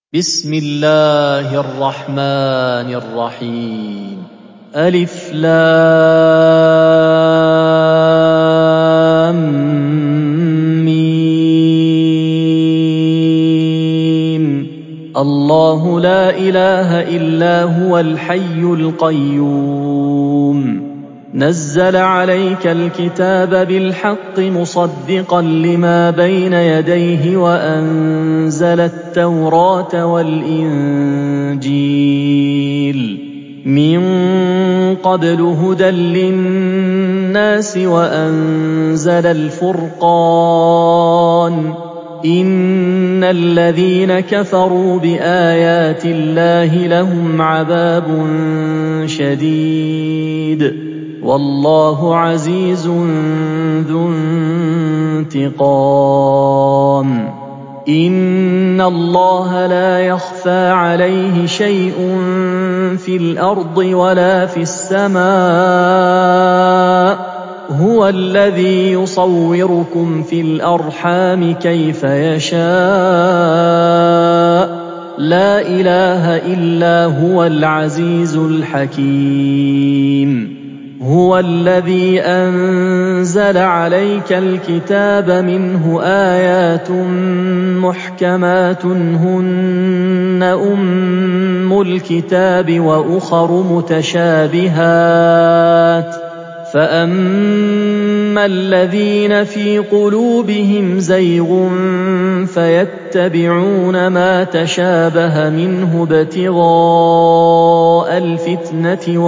بسم الله الرحمن الرحيم ألف لام ميم الله لا إله إلا هو الحي القيوم نزل عليك الكتاب بالحق مصدقا لما بين يديه وأنزل التوراة والإنجيل من قبل هدى للناس وأنزل الفرقان إن الذين كفروا بآيات الله لهم عذاب شديد والله عزيز ذو انتقام إن الله لا يخفى عليه شيء في الأرض ولا في السماء هو الذي يصوركم في الأرحام كيف يشاء لا إله إلا هو العزيز الحكيم هو الذي أنزل عليك الكتاب منه آيات محكمات هن أم الكتاب وأخر متشابهات فأما الذين في قلوبهم زيغ فيتبعون ما تشابه منه ابتغاء الفتنة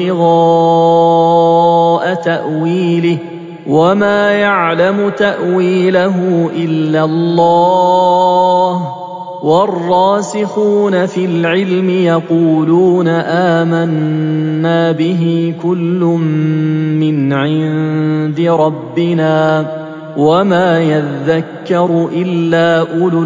وابتغاء تأويله وما يعلم تأويله إلا الله والراسخون في العلم يقولون آمنا به كل من عند ربنا وما يذكر إلا أولو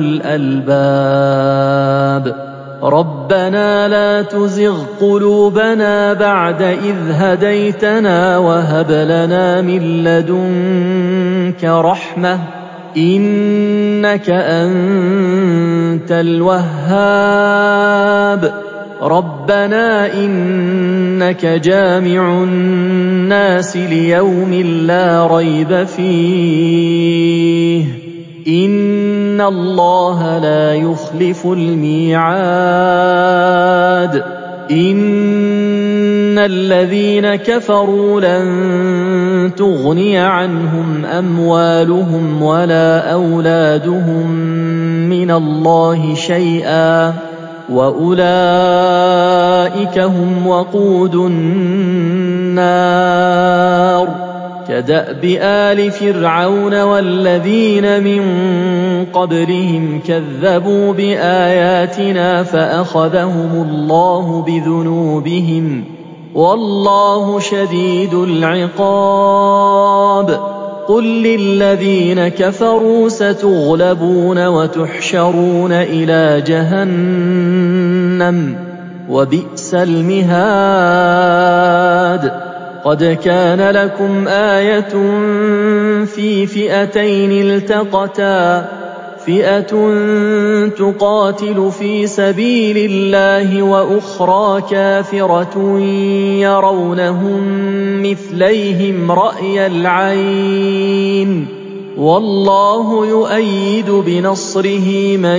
الألباب ربنا لا تزغ قلوبنا بعد إذ هديتنا وهب لنا من لدنك رحمة إنك أنت الوهاب ربنا إنك جامع الناس ليوم لا ريب فيه إن الله لا يخلف الميعاد إن الذين كفروا لن تغني عنهم أموالهم ولا أولادهم من الله شيئا وأولئك هم وقود النار كدأب آل فرعون والذين من قبلهم كذبوا بآياتنا فأخذهم الله بذنوبهم والله شديد العقاب قل للذين كفروا ستغلبون وتحشرون إلى جهنم وبئس المهاد قد كان لكم آية في فئتين التقتا فئة تقاتل في سبيل الله وأخرى كافرة يرونهم مثليهم رأي العين والله يؤيد بنصره من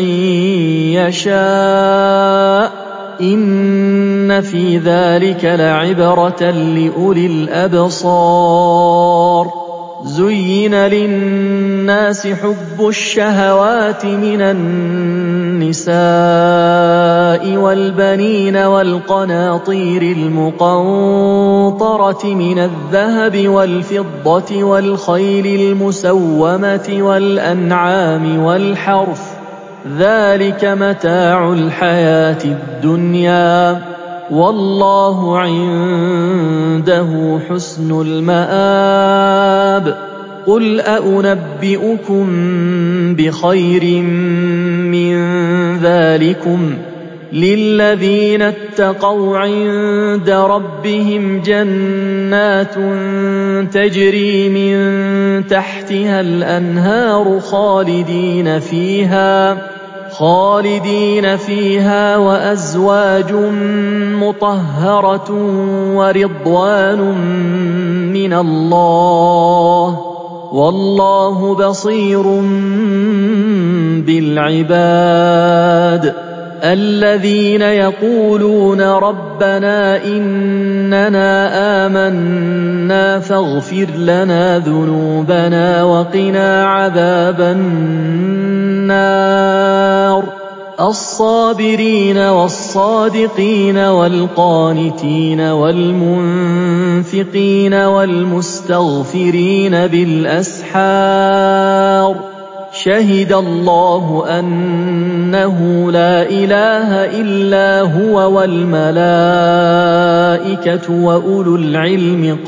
يشاء إن في ذلك لعبرة لأولي الأبصار زين للناس حب الشهوات من النساء والبنين والقناطير المقنطرة من الذهب والفضة والخيل المسومة والأنعام والحرث ذلك متاع الحياة الدنيا والله عنده حسن المآب قل أنبئكم بخير من ذلكم للذين اتقوا عند ربهم جنات تجري من تحتها الأنهار خالدين فيها وأزواج مطهرة ورضوان من الله والله بصير بالعباد الذين يقولون ربنا إننا آمنا فاغفر لنا ذنوبنا وقنا عذاب النار الصابرين والصادقين والقانتين والمنفقين والمستغفرين بالأسحار شهد الله أنه لا إله إلا هو والملائكة وأولو العلم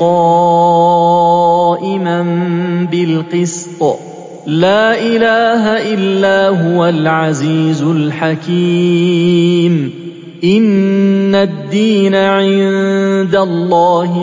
قائما بالقسط لا إله إلا هو العزيز الحكيم إن الدين عند الله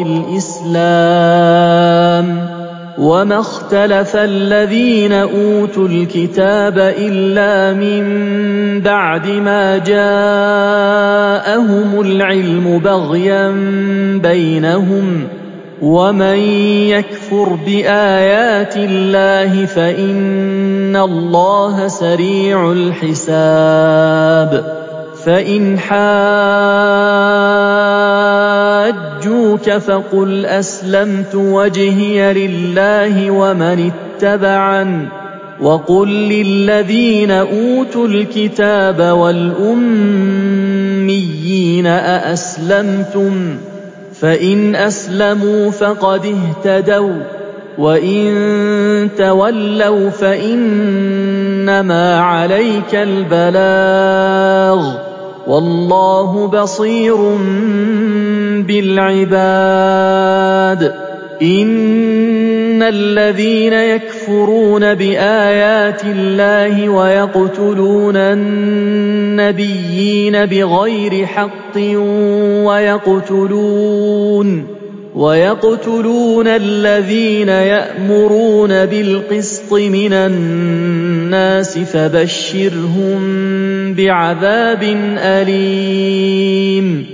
الإسلام وما اختلف الذين أوتوا الكتاب إلا من بعد ما جاءهم العلم بغيا بينهم ومن يكفر بآيات الله فإن الله سريع الحساب فإن حاجوك فقل أسلمت وجهي لله ومن اتبعن وقل للذين أوتوا الكتاب والأميين أأسلمتم فإن أسلموا فقد اهتدوا وإن تولوا فإنما عليك البلاغ والله بصير بالعباد إن الذين يكفرون بآيات الله ويقتلون النبيين بغير حق ويقتلون الذين يأمرون بالقسط من الناس فبشرهم بعذاب أليم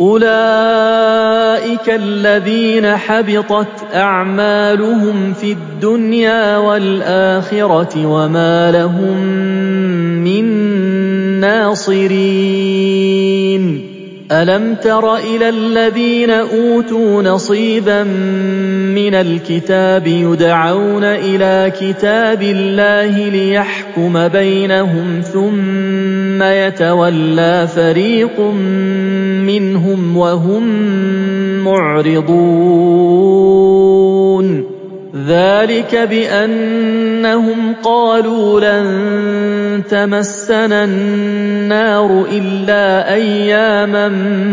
أولئك الذين حبطت أعمالهم في الدنيا والآخرة وما لهم من ناصرين ألم تر إلى الذين أوتوا نصيبا من الكتاب يدعون إلى كتاب الله ليحكم بينهم ثم يتولى فريق منهم وهم معرضون ذلك بأنهم قالوا لن تمسنا النار إلا أياما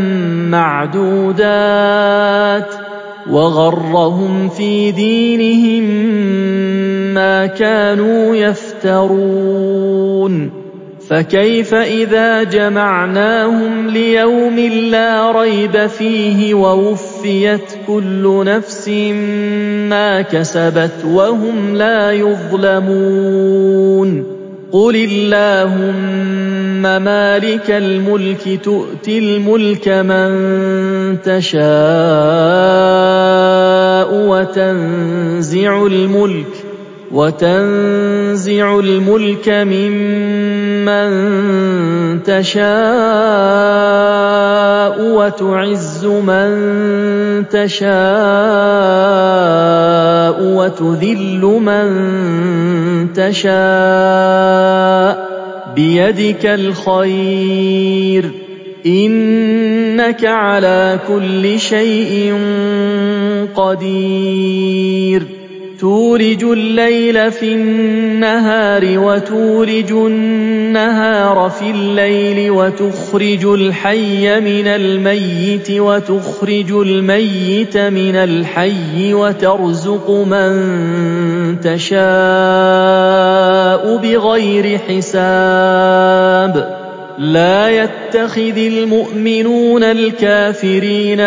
معدودات وغرهم في دينهم ما كانوا يفترون فكيف إذا جمعناهم ليوم لا ريب فيه ووفيت كل نفس ما كسبت وهم لا يظلمون قل اللهم مالك الملك تؤتي الملك من تشاء وتنزع الملك ممن تشاء وتعز من تشاء وتذل من تشاء بيدك الخير إنك على كل شيء قدير تولج الليل في النهار وتولج النهار في الليل وتخرج الحي من الميت وتخرج الميت من الحي وترزق من تشاء بغير حساب لا يتخذ المؤمنون الكافرين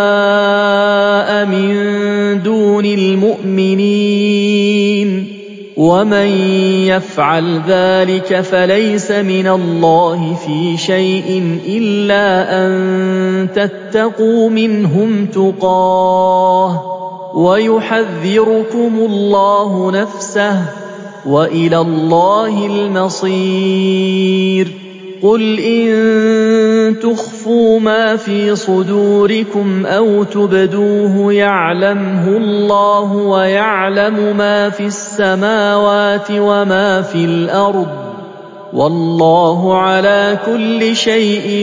أولياء من دون المؤمنين ومن يفعل ذلك فليس من الله في شيء إلا أن تتقوا منهم تقاه ويحذركم الله نفسه وإلى الله المصير. قل إن تخفوا ما في صدوركم أو تبدوه يعلمه الله ويعلم ما في السماوات وما في الأرض والله على كل شيء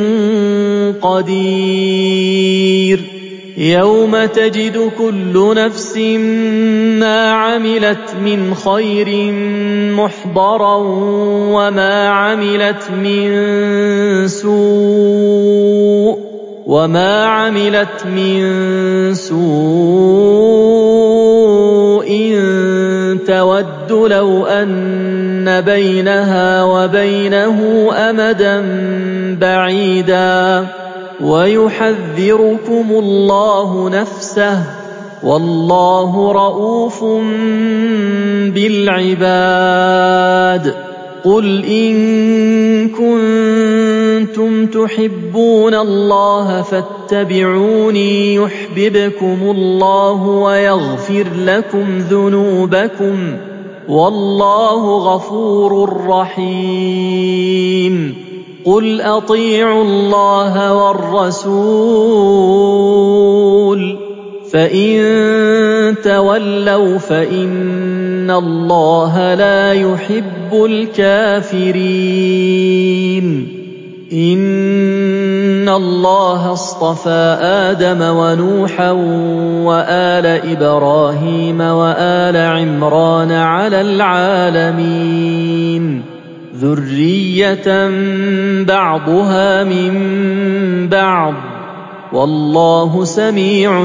قدير. يوم تجد كل نفس ما عملت من خير محضرا وما عملت من سوء تود لو أن بينها وبينه أمدا بعيدا ويحذركم الله نفسه والله رءوف بالعباد. قل إن كنتم تحبون الله فاتبعوني يحببكم الله ويغفر لكم ذنوبكم والله غفور رحيم. قل أطيعوا الله والرسول فإن تولوا فإن الله لا يحب الكافرين. إن الله اصطفى آدم ونوحا وآل إبراهيم وآل عمران على العالمين ذرية بعضها من بعض والله سميع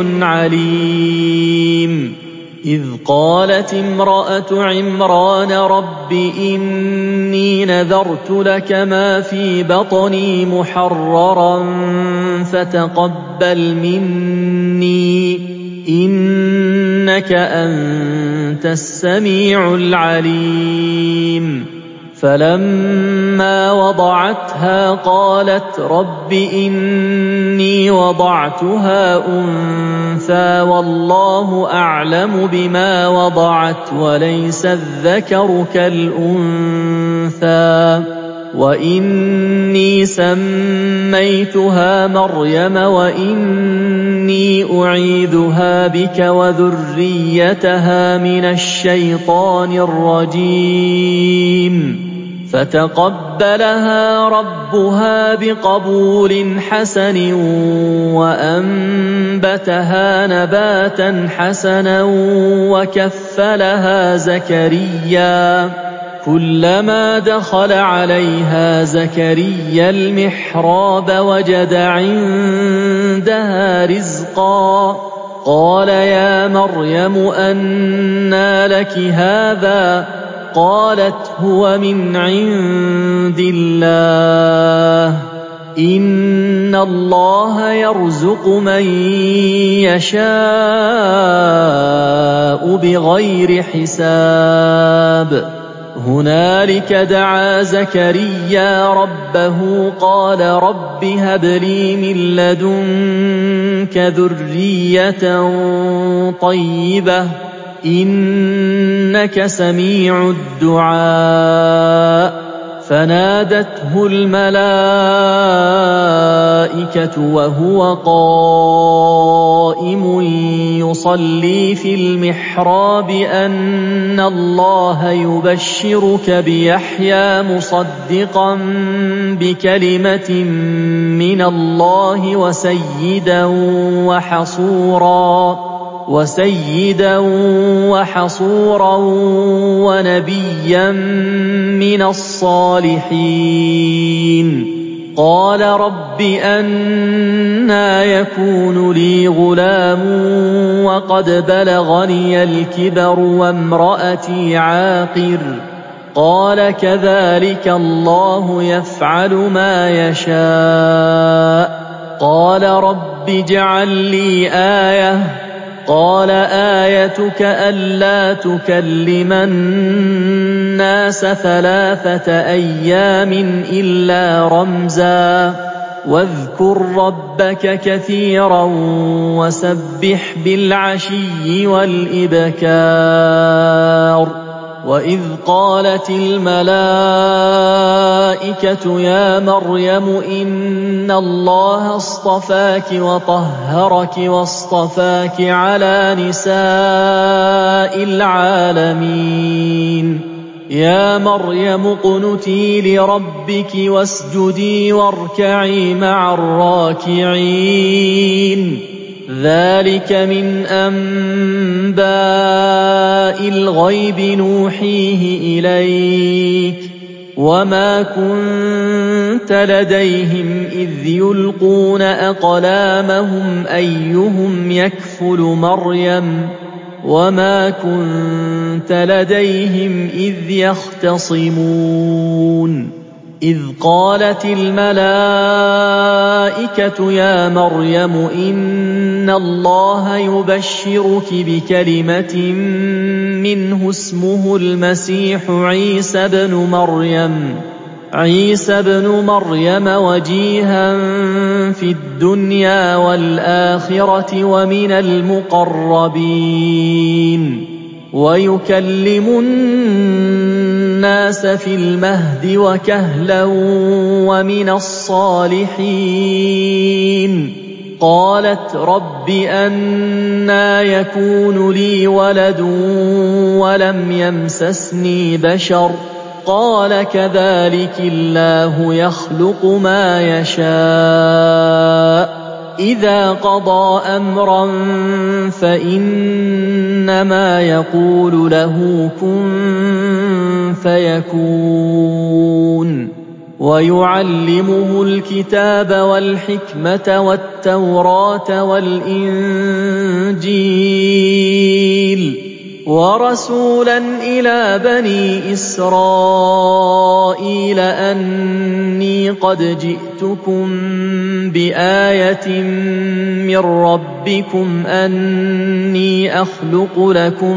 عليم. إذ قالت امرأة عمران رب إني نذرت لك ما في بطني محررا فتقبل مني إنك أنت السميع العليم. فلما وضعتها قالت رب إني وضعتها أنثى والله أعلم بما وضعت وليس الذكر كالأنثى وإني سميتها مريم وإني أعيذها بك وذريتها من الشيطان الرجيم. فتقبلها ربها بقبول حسن وأنبتها نباتا حسنا وكفلها زكريا. كلما دخل عليها زكريا المحراب وجد عندها رزقا قال يا مريم أنى لك هذا قالت هو من عند الله إن الله يرزق من يشاء بغير حساب. هنالك دعا زكريا ربه قال رب هب لي من لدنك ذرية طيبة إنك سميع الدعاء. فنادته الملائكة وهو قائم يصلي في المحراب أن الله يبشرك بيحيى مصدقا بكلمة من الله وسيدا وحصورا ونبيا من الصالحين. قال رب أنى يكون لي غلام وقد بلغني الكبر وامرأتي عاقر قال كذلك الله يفعل ما يشاء. قال رب اجعل لي آية قال آيتك ألا تكلم الناس 3 أيام إلا رمزا واذكر ربك كثيرا وسبح بالعشي والإبكار وإذ قالت الملائكة يا مريم إن الله اصطفاك وطهرك واصطفاك على نساء العالمين يا مريم اقنتي لربك واسجدي واركعي مع الراكعين ذلك من أنباء الغيب نوحيه إليك وما كنت لديهم إذ يلقون أقلامهم أيهم يكفل مريم وما كنت لديهم إذ يختصمون إذ قالت الملائكة يا مريم إن الله يبشرك بكلمة منه اسمه المسيح عيسى بن مريم وجيها في الدنيا والآخرة ومن المقربين ويكلم الناس في المهد وكهلا ومن الصالحين قالت رب أنى يكون لي ولد ولم يمسسني بشر قال كذلك الله يخلق ما يشاء إذا قضى أمرا فإنما يقول له كن فيكون ويعلمه الكتاب والحكمة والتوراة والإنجيل ورسولا إلى بني إسرائيل أني قد جئتكم بآية من ربكم أني أخلق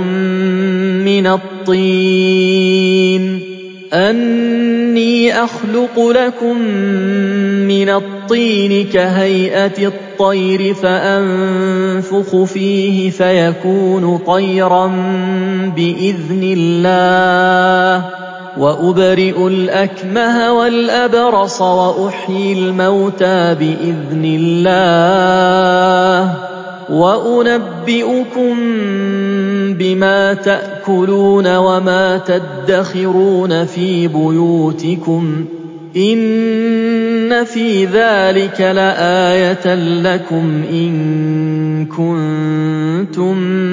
لكم من الطين كهيئة الطير فأنفخ فيه فيكون طيرا بإذن الله وأبرئ الأكمه والأبرص وأحيي الموتى بإذن الله وأنبئكم بما تأكلون وما تدخرون في بيوتكم إن في ذلك لآية لكم إن كنتم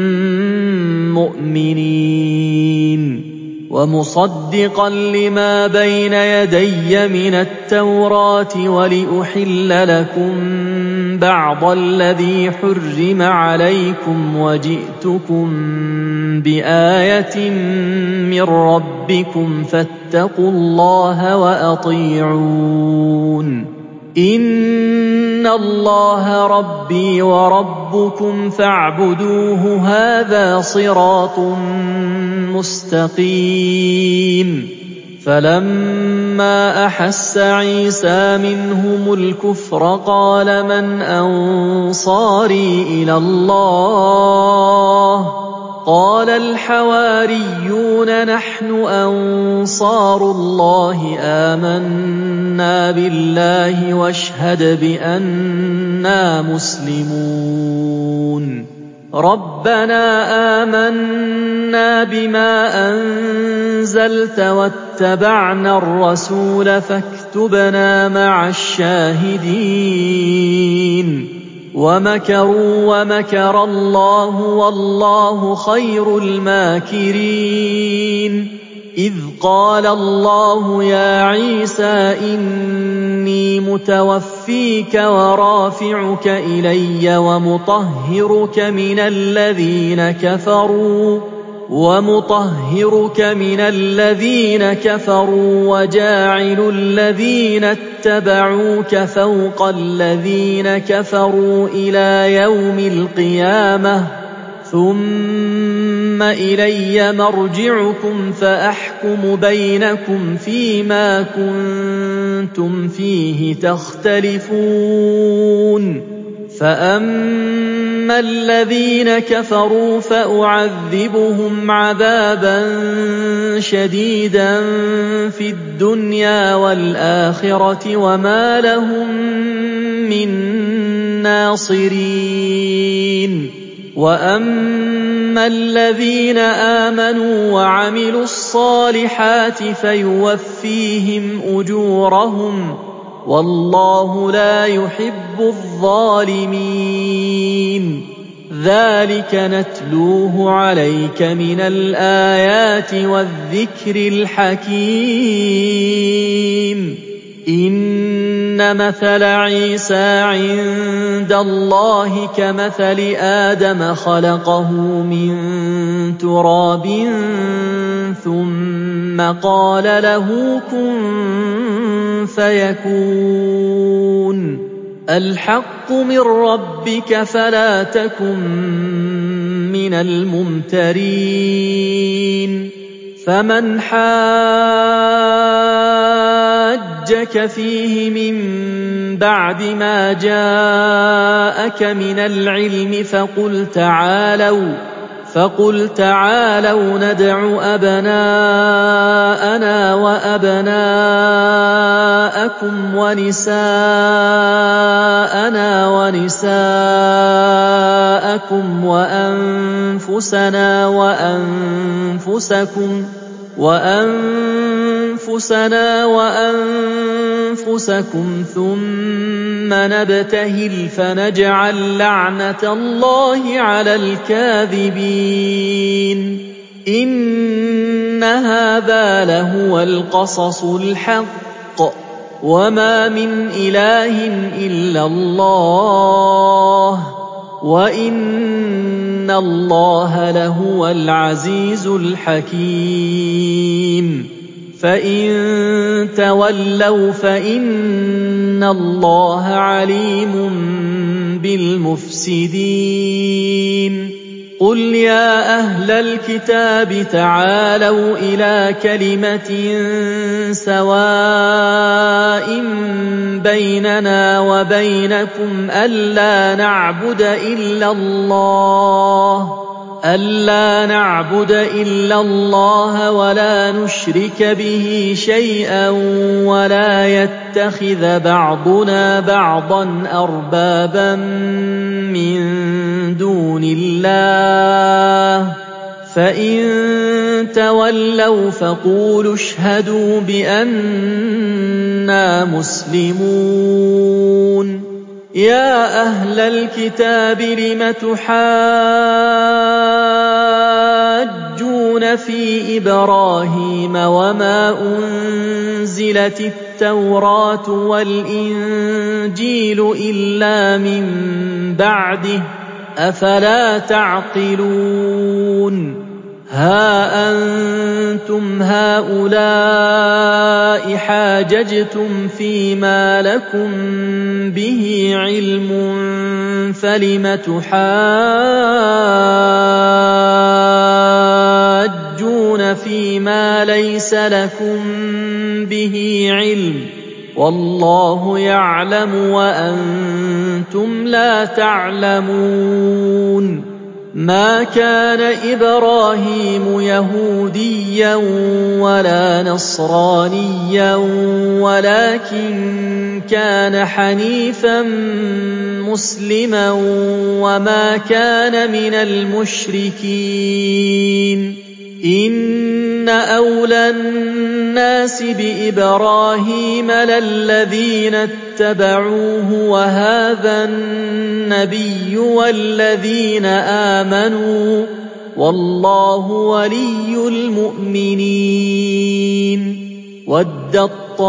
مؤمنين ومصدقا لما بين يدي من التوراة ولأحل لكم بعض الذي حرم عليكم وجئتكم بآية من ربكم فاتقوا الله وأطيعون إن الله ربي وربكم فاعبدوه هذا صراط مستقيم فلما أحس عيسى منهم الكفر قال من أنصاري إلى الله قال الحواريون نحن أنصار الله آمنا بالله واشهد بأننا مسلمون ربنا آمنا بما أنزلت واتبعنا الرسول فاكتبنا مع الشاهدين ومكروا ومكر الله والله خير الماكرين إذ قال الله يا عيسى إني متوفيك ورافعك إلي ومطهرك من الذين كفروا وجاعل الذين اتبعوك فوق الذين كفروا إلى يوم القيامة ثم إلي مرجعكم فأحكم بينكم فيما كنتم فيه تختلفون فأما الذين كفروا فأعذبهم عذابا شديدا في الدنيا والآخرة وما لهم من ناصرين وأما الذين آمنوا وعملوا الصالحات فيوفيهم أجورهم والله لا يحب الظالمين ذلك نتلوه عليك من الآيات والذكر الحكيم إن مثل عيسى عند الله كمثل آدم خلقه من تراب ثم قال له كن فيكون الحق من ربك فلا تكن من الممترين فمن حاجك فيه من بعد ما جاءك من العلم فقل تعالوا ندع أبناءنا وأبناءكم ونساءنا ونساءكم وأنفسنا وأنفسكم ثم نبتهل فنجعل لعنة الله على الكاذبين إن هذا لهو القصص الحق وما من إله إلا الله وإن الله لهو العزيز الحكيم فإن تولوا فإن الله عليم بالمفسدين قل يا أهل الكتاب تعالوا إلى كلمة سواء بيننا وبينكم ألا نعبد إلا الله ولا نشرك به شيئا ولا يتخذ بعضنا بعضا أربابا من دون الله فإن تولوا فقولوا اشهدوا بأننا مسلمون يا أهل الكتاب لم تحاجون في إبراهيم وما أنزلت التوراة والإنجيل إلا من بعده أفلا تعقلون ها أنتم هؤلاء حاججتم فيما لكم به علم فلم تحاجون فيما ليس لكم به علم والله يعلم وأنتم لا تعلمون ما كان إبراهيم يهوديا ولا نصرانيا ولكن كان حنيفا مسلما وما كان من المشركين إن أولى الناس بإبراهيم للذين اتبعوه وهذا النبي والذين آمنوا والله ولي المؤمنين ودت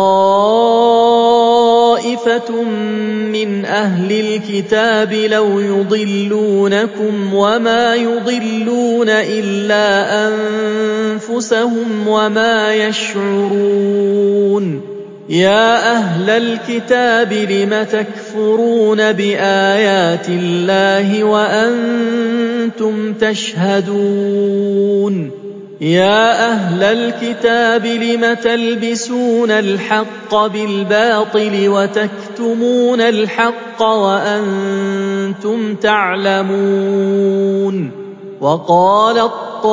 طائفة من أهل الكتاب لو يضلونكم وما يضلون إلا أنفسهم وما يشعرون يا أهل الكتاب لم تكفرون بآيات الله وأنتم تشهدون يا أهل الكتاب لم تلبسون الحق بالباطل وتكتمون الحق وأنتم تعلمون وقالت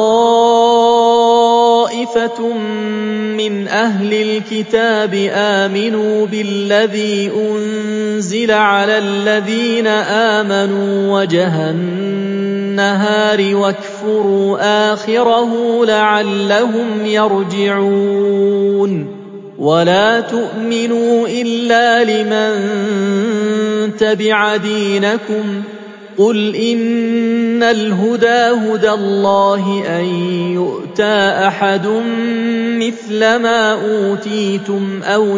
طائفة من أهل الكتاب آمنوا بالذي أنزل على الذين آمنوا وجه النهار واكفروا آخره لعلهم يرجعون ولا تؤمنوا إلا لمن تبع دينكم قل إن الهدى هدى الله أن يؤتى أحد مثل ما أوتيتم أو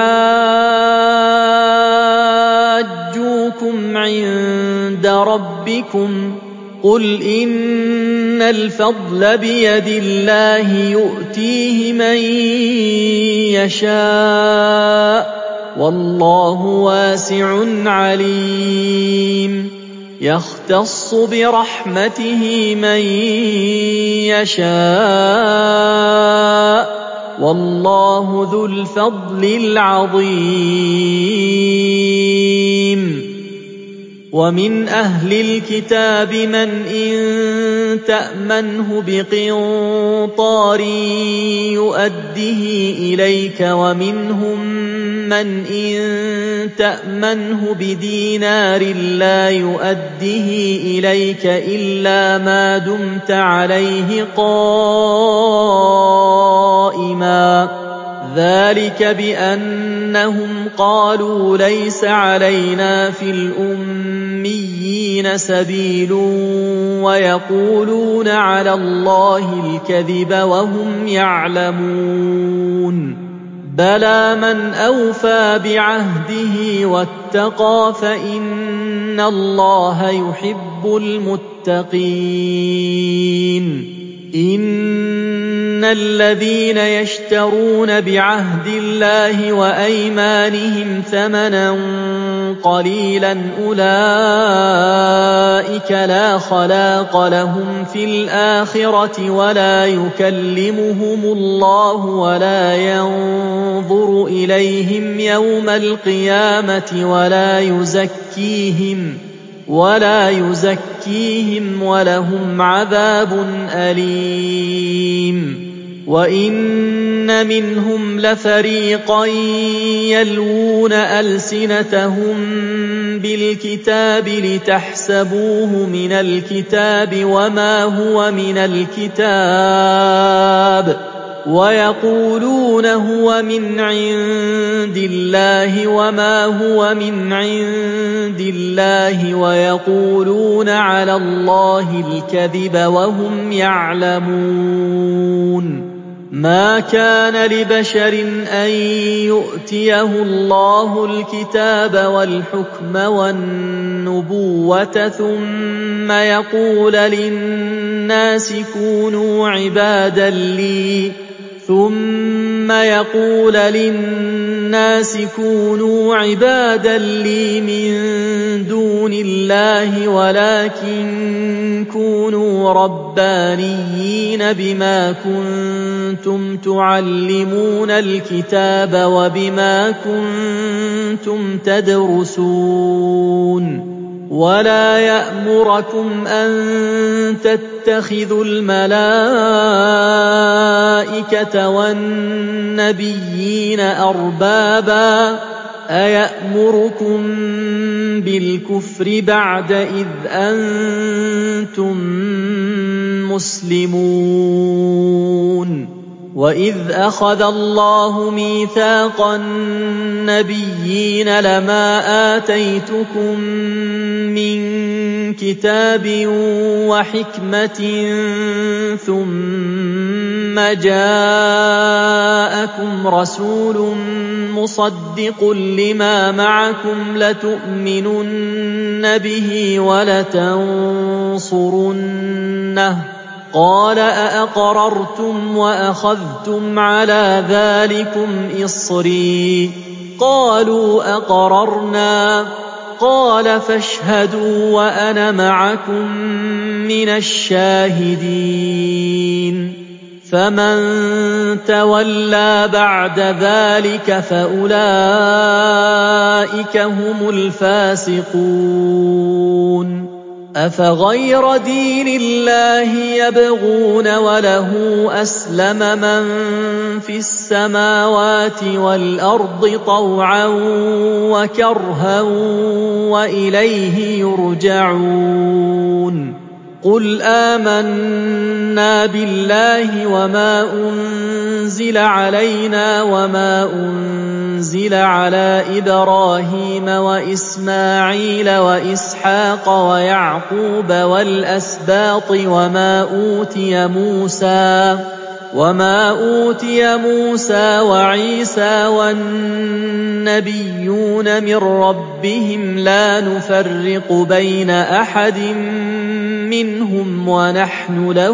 يحاجوكم عند ربكم قل إن الفضل بيد الله يؤتيه من يشاء والله واسع عليم يختص برحمته من يشاء والله ذو الفضل العظيم ومن أهل الكتاب من إن تأمنه بقنطار يؤده إليك ومنهم من إن تأمنه بدينار لا يؤده إليك إلا ما دمت عليه قائما ذلك بأنهم قالوا ليس علينا في الأميين سبيل ويقولون على الله الكذب وهم يعلمون بلى من أوفى بعهده واتقى فإن الله يحب المتقين إن الذين يشترون بعهد الله وأيمانهم ثمنا قليلا أولئك لا خلاق لهم في الآخرة ولا يكلمهم الله ولا ينظر إليهم يوم القيامة ولا يزكيهم ولهم عذاب أليم وإن منهم لفريقا يلوون ألسنتهم بالكتاب لتحسبوه من الكتاب وما هو من الكتاب ويقولون هو من عند الله وما هو من عند الله ويقولون على الله الكذب وهم يعلمون ما كان لبشر أن يؤتيه الله الكتاب والحكم والنبوة ثم يقول للناس كونوا عبادا لي من دون الله ولكن كونوا ربانيين بما كنتم تعلمون الكتاب وبما كنتم تدرسون ولا يأمركم أن تتخذوا الملائكة والنبيين أربابا أيأمركم بالكفر بعد إذ أنتم مسلمون وإذ أخذ الله ميثاق النبيين لما آتيتكم من كتاب وحكمة ثم جاءكم رسول مصدق لما معكم لتؤمنن به ولتنصرنه قال أأقررتم وأخذتم على ذلكم إصري قالوا أقررنا قال فاشهدوا وأنا معكم من الشاهدين فمن تولى بعد ذلك فأولئك هم الفاسقون أفغير دين الله يبغون وله أسلم من في السماوات والأرض طوعا وكرها وإليه يرجعون قل آمنا بالله وما أنزل علينا وما أنزل على إبراهيم وإسماعيل وإسحاق ويعقوب والأسباط وما أوتي موسى وعيسى والنبيون من ربهم لا نفرق بين أحد منهم ونحن له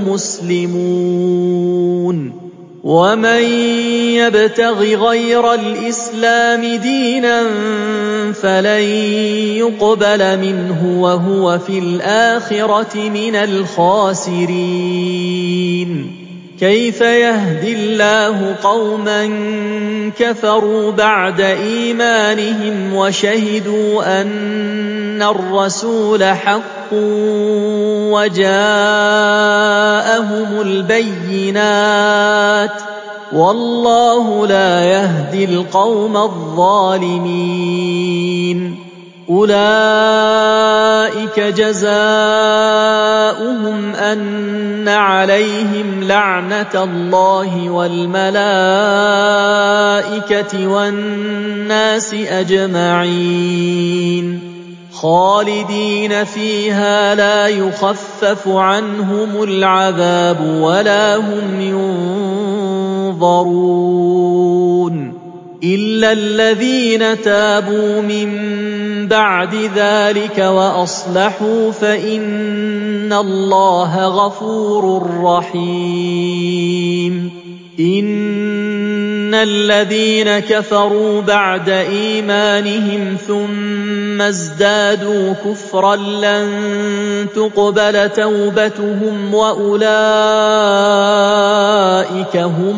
مسلمون ومن يبتغ غير الإسلام دينا فلن يقبل منه وهو في الآخرة من الخاسرين كيف يهدي الله قوما كفروا بعد إيمانهم وشهدوا أن الرسول حق وجاءهم البينات والله لا يهدي القوم الظالمين أولئك جزاؤهم أن عليهم لعنة الله والملائكة والناس أجمعين خالدين فيها لا يخفف عنهم العذاب ولا هم ينظرون إلا الذين تابوا من بعد ذلك وأصلحوا فإن الله غفور رحيم إن الذين كفروا بعد إيمانهم ثم ازدادوا كفرا لن تقبل توبتهم وأولئك هم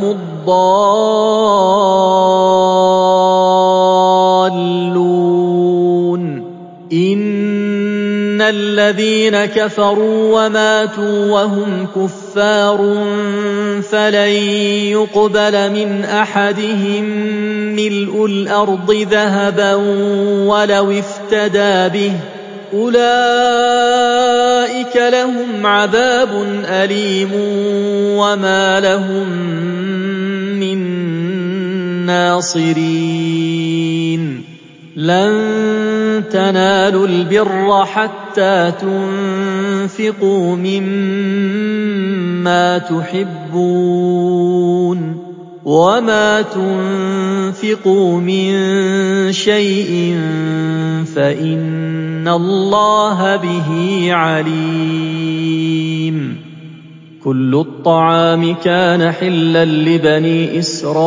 الضالون إن الذين كفروا وماتوا وهم كفار فلن يقبل من أحدهم ملء الأرض ذهبا ولو افتدى به أولئك لهم عذاب أليم وما لهم من ناصرين لن تنالوا البر حتى تنفقوا مما تحبون وما تنفقوا من شيء فإن الله به عليم كل الطعام كان حلا لبني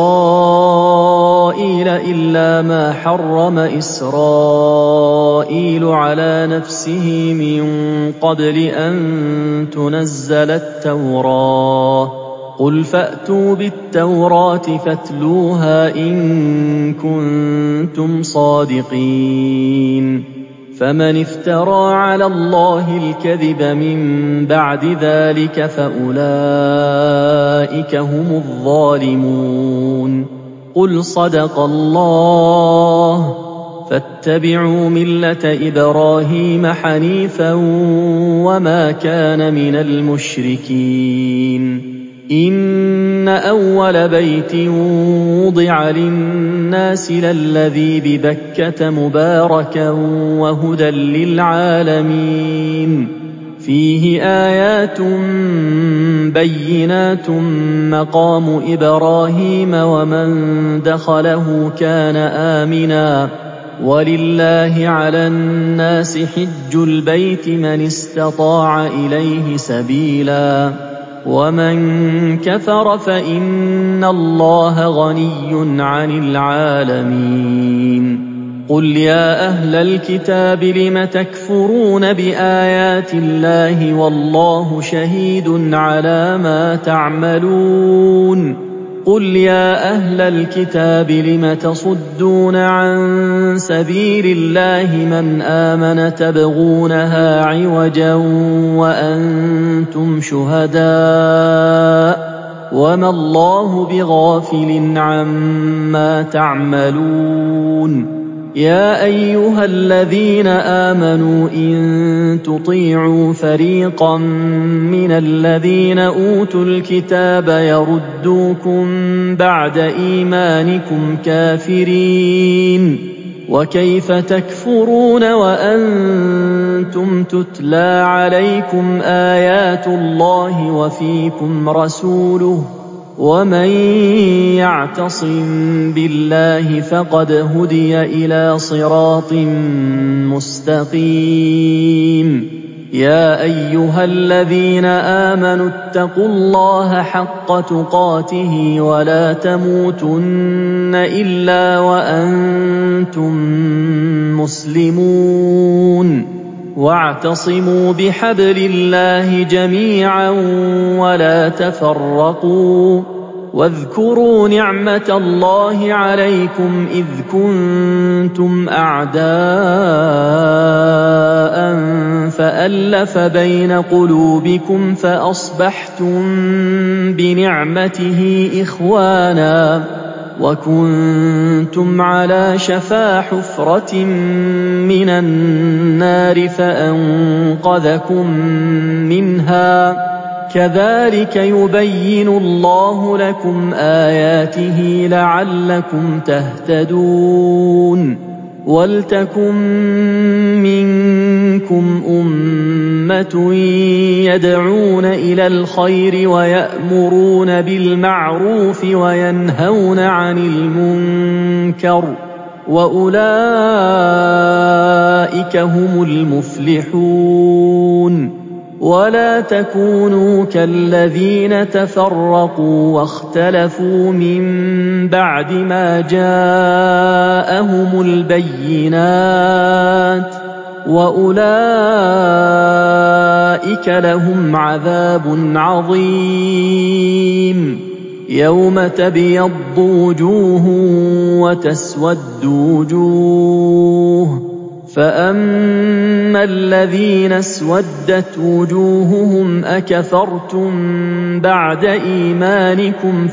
إسرائيل إلا ما حرم إسرائيل على نفسه من قبل أن تنزل التوراة قل فأتوا بالتوراة فاتلوها إن كنتم صادقين فمن افترى على الله الكذب من بعد ذلك فأولئك هم الظالمون قل صدق الله فاتبعوا ملة إبراهيم حنيفا وما كان من المشركين إن أول بيت وضع للناس للذي ببكة مباركا وهدى للعالمين فيه آيات بينات مقام إبراهيم ومن دخله كان آمنا وَلِلَّهِ عَلَى النَّاسِ حِجُّ الْبَيْتِ مَنِ اسْتَطَاعَ إِلَيْهِ سَبِيلًا ۚ وَمَن كَفَرَ فَإِنَّ اللَّهَ غَنِيٌّ عَنِ الْعَالَمِينَ. قُلْ يَا أَهْلَ الْكِتَابِ لِمَ تَكْفُرُونَ بِآيَاتِ اللَّهِ وَاللَّهُ شَهِيدٌ عَلَىٰ مَا تَعْمَلُونَ. قُلْ يَا أَهْلَ الْكِتَابِ لِمَ تَصُدُّونَ عَن سَبِيلِ اللَّهِ مَنْ آمَنَ تَبْغُونَهَا عِوَجًا وَأَنتُمْ شُهَدَاءُ وَمَا اللَّهُ بِغَافِلٍ عَمَّا تَعْمَلُونَ. يَا أَيُّهَا الَّذِينَ آمَنُوا إِن تُطِيعُوا فَرِيقًا مِّنَ الَّذِينَ أُوتُوا الْكِتَابَ يَرُدُّوكُم بَعْدَ إِيمَانِكُمْ كَافِرِينَ. وَكَيْفَ تَكْفُرُونَ وَأَنتُمْ تُتْلَىٰ عَلَيْكُمْ آيَاتُ اللَّهِ وَفِيكُمْ رَسُولُهُ ۗ وَمَن يَعْتَصِم بِاللَّهِ فَقَدْ هُدِيَ إِلَىٰ صِرَاطٍ مُّسْتَقِيمٍ. يَا أَيُّهَا الَّذِينَ آمَنُوا اتَّقُوا اللَّهَ حَقَّ تُقَاتِهِ وَلَا تَمُوتُنَّ إِلَّا وَأَنتُم مُّسْلِمُونَ. وَاعْتَصِمُوا بِحَبْلِ اللَّهِ جَمِيعًا وَلَا تَفَرَّقُوا. وَاذْكُرُوا نِعْمَةَ اللَّهِ عَلَيْكُمْ إِذْ كُنتُمْ أَعْدَاءً فَأَلَّفَ بَيْنَ قُلُوبِكُمْ فَأَصْبَحْتُم بِنِعْمَتِهِ إِخْوَانًا وَكُنتُمْ عَلَىٰ شَفَا حُفْرَةٍ مِّنَ النَّارِ فَأَنقَذَكُم مِّنْهَا ۗ كَذَٰلِكَ يُبَيِّنُ اللَّهُ لَكُمْ آيَاتِهِ لَعَلَّكُمْ تَهْتَدُونَ. وَلْتَكُن مِّنكُمْ أُمَّةٌ يَدْعُونَ إِلَى الْخَيْرِ وَيَأْمُرُونَ بِالْمَعْرُوفِ وَيَنْهَوْنَ عَنِ الْمُنكَرِ ۚ وَأُولَٰئِكَ هُمُ الْمُفْلِحُونَ. وَلَا تَكُونُوا كَالَّذِينَ تَفَرَّقُوا وَاخْتَلَفُوا مِن بَعْدِ مَا جَاءَهُمُ الْبَيِّنَاتُ ۚ وَأُولَٰئِكَ لَهُمْ عَذَابٌ عَظِيمٌ. يَوْمَ تَبْيَضُّ وُجُوهٌ وَتَسْوَدُّ وُجُوهٌ ۚ فَأَمَّا الَّذِينَ اسْوَدَّتْ وُجُوهُهُمْ أَكَفَرْتُم بَعْدَ إِيمَانِكُمْ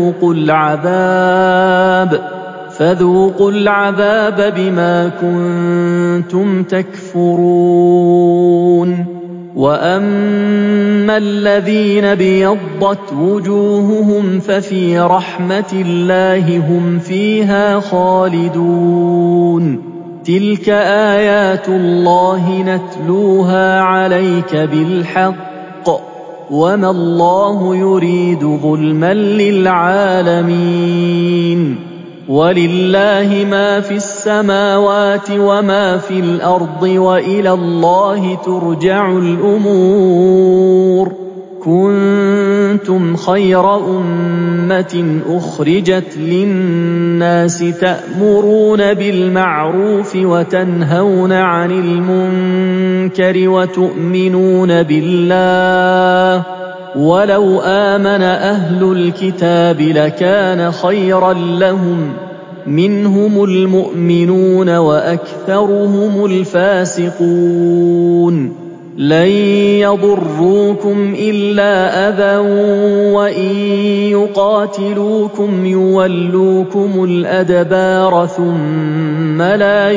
فَذُوقُوا الْعَذَابَ بِمَا كُنتُمْ تَكْفُرُونَ. وَأَمَّا الَّذِينَ ابْيَضَّتْ وُجُوهُهُمْ فَفِي رَحْمَةِ اللَّهِ هُمْ فِيهَا خَالِدُونَ. تِلْكَ آيَاتُ اللَّهِ نَتْلُوهَا عَلَيْكَ بِالْحَقِّ ۗ وَمَا اللَّهُ يُرِيدُ ظُلْمًا لِّلْعَالَمِينَ. وَلِلَّهِ مَا فِي السَّمَاوَاتِ وَمَا فِي الْأَرْضِ ۖ وَإِلَى اللَّهِ تُرْجَعُ الْأُمُورُ. كُنتُمْ خَيْرَ أُمَّةٍ أُخْرِجَتْ لِلنَّاسِ تَأْمُرُونَ بِالْمَعْرُوفِ وَتَنْهَوْنَ عَنِ الْمُنكَرِ وَتُؤْمِنُونَ بِاللَّهِ ۚ وَلَوْ آمَنَ أَهْلُ الْكِتَابِ لَكَانَ خَيْرًا لَّهُم ۚ مِّنْهُمُ الْمُؤْمِنُونَ وَأَكْثَرُهُمُ الْفَاسِقُونَ. لَن يَضُرُّوكُمْ إِلَّا أَذًى وَإِن يُقَاتِلُوكُمْ يُوَلُّوكُمُ الْأَدْبَارَ ثُمَّ لَا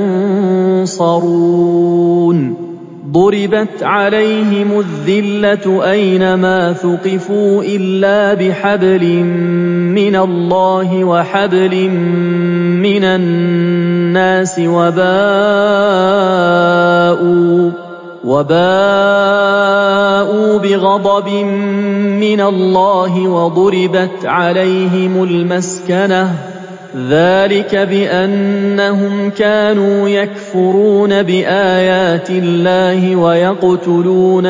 يُنصَرُونَ. ضُرِبَتْ عَلَيْهِمُ الذِّلَّةُ أَيْنَمَا ثُقِفُوا إِلَّا بِحَبْلٍ مِّنَ اللَّهِ وَحَبْلٍ مِّنَ النَّاسِ وَبَاءُوا بِغَضَبٍ مِّنَ اللَّهِ وَضُرِبَتْ عَلَيْهِمُ الْمَسْكَنَةُ ۚ ذلك بأنهم كانوا يكفرون بآيات الله ويقتلون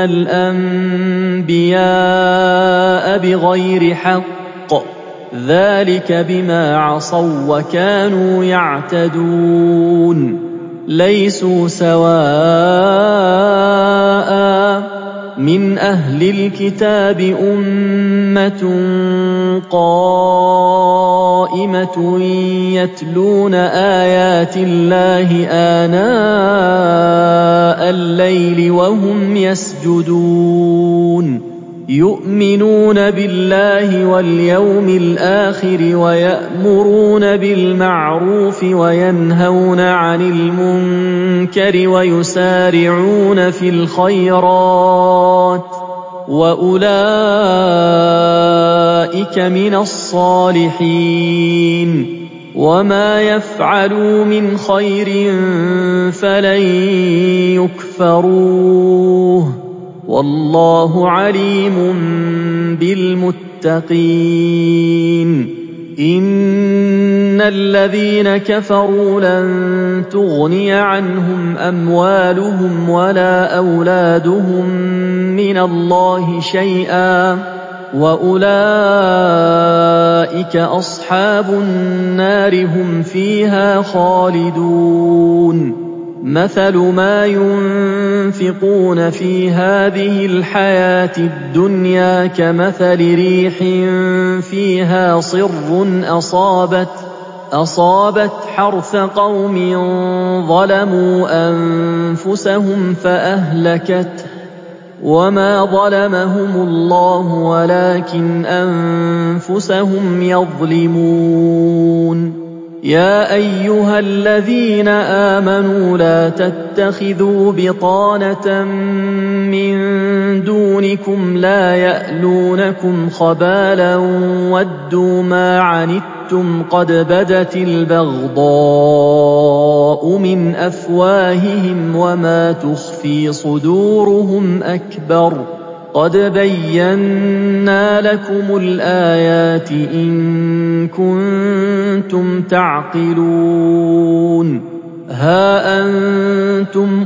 الأنبياء بغير حق، ذلك بما عصوا وكانوا يعتدون. ليسوا سواء من أهل الكتاب أمة قائمة يتلون آيات الله آناء الليل وهم يسجدون، يؤمنون بالله واليوم الآخر ويأمرون بالمعروف وينهون عن المنكر ويسارعون في الخيرات، وأولئك من الصالحين. وما يفعلوا من خير فلن يكفروه، والله عليم بالمتقين. إن الذين كفروا لن تغني عنهم أموالهم ولا أولادهم من الله شيئا، وأولئك أصحاب النار هم فيها خالدون. مثل ما ينفقون في هذه الحياة الدنيا كمثل ريح فيها صر أصابت حرث قوم ظلموا أنفسهم فأهلكته، وما ظلمهم الله ولكن أنفسهم يظلمون. يا أيها الذين آمنوا لا تتخذوا بطانة من دونكم لا يألونكم خبالا ودوا ما عنتم قد بدت البغضاء من أفواههم وما تخفي صدورهم أكبر، قد بينا لكم الآيات إن كنتم تعقلون. ها أنتم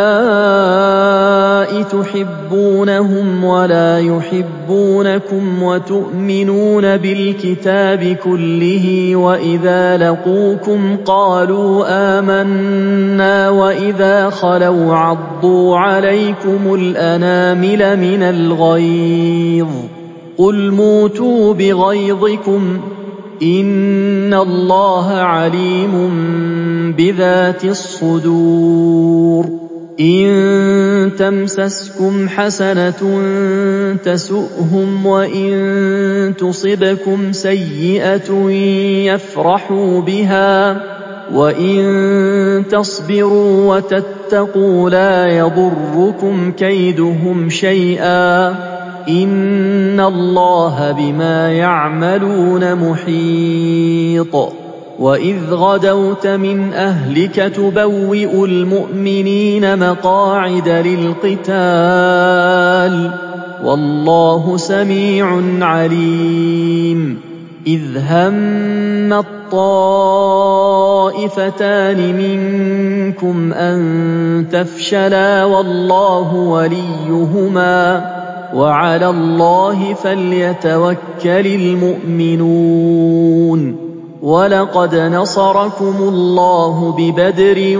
أولئك تحبونهم ولا يحبونكم وتؤمنون بالكتاب كله، وإذا لقوكم قالوا آمنا وإذا خلوا عضوا عليكم الأنامل من الغيظ، قل موتوا بغيظكم إن الله عليم بذات الصدور. إن تمسسكم حسنة تسؤهم وإن تصبكم سيئة يفرحوا بها، وإن تصبروا وتتقوا لا يضركم كيدهم شيئا، إن الله بما يعملون محيط. وإذ غدوت من أهلك تبوئ المؤمنين مقاعد للقتال، والله سميع عليم. إذ هم الطائفتان منكم أن تفشلا والله وليهما، وعلى الله فليتوكل المؤمنون. ولقد نصركم الله ببدر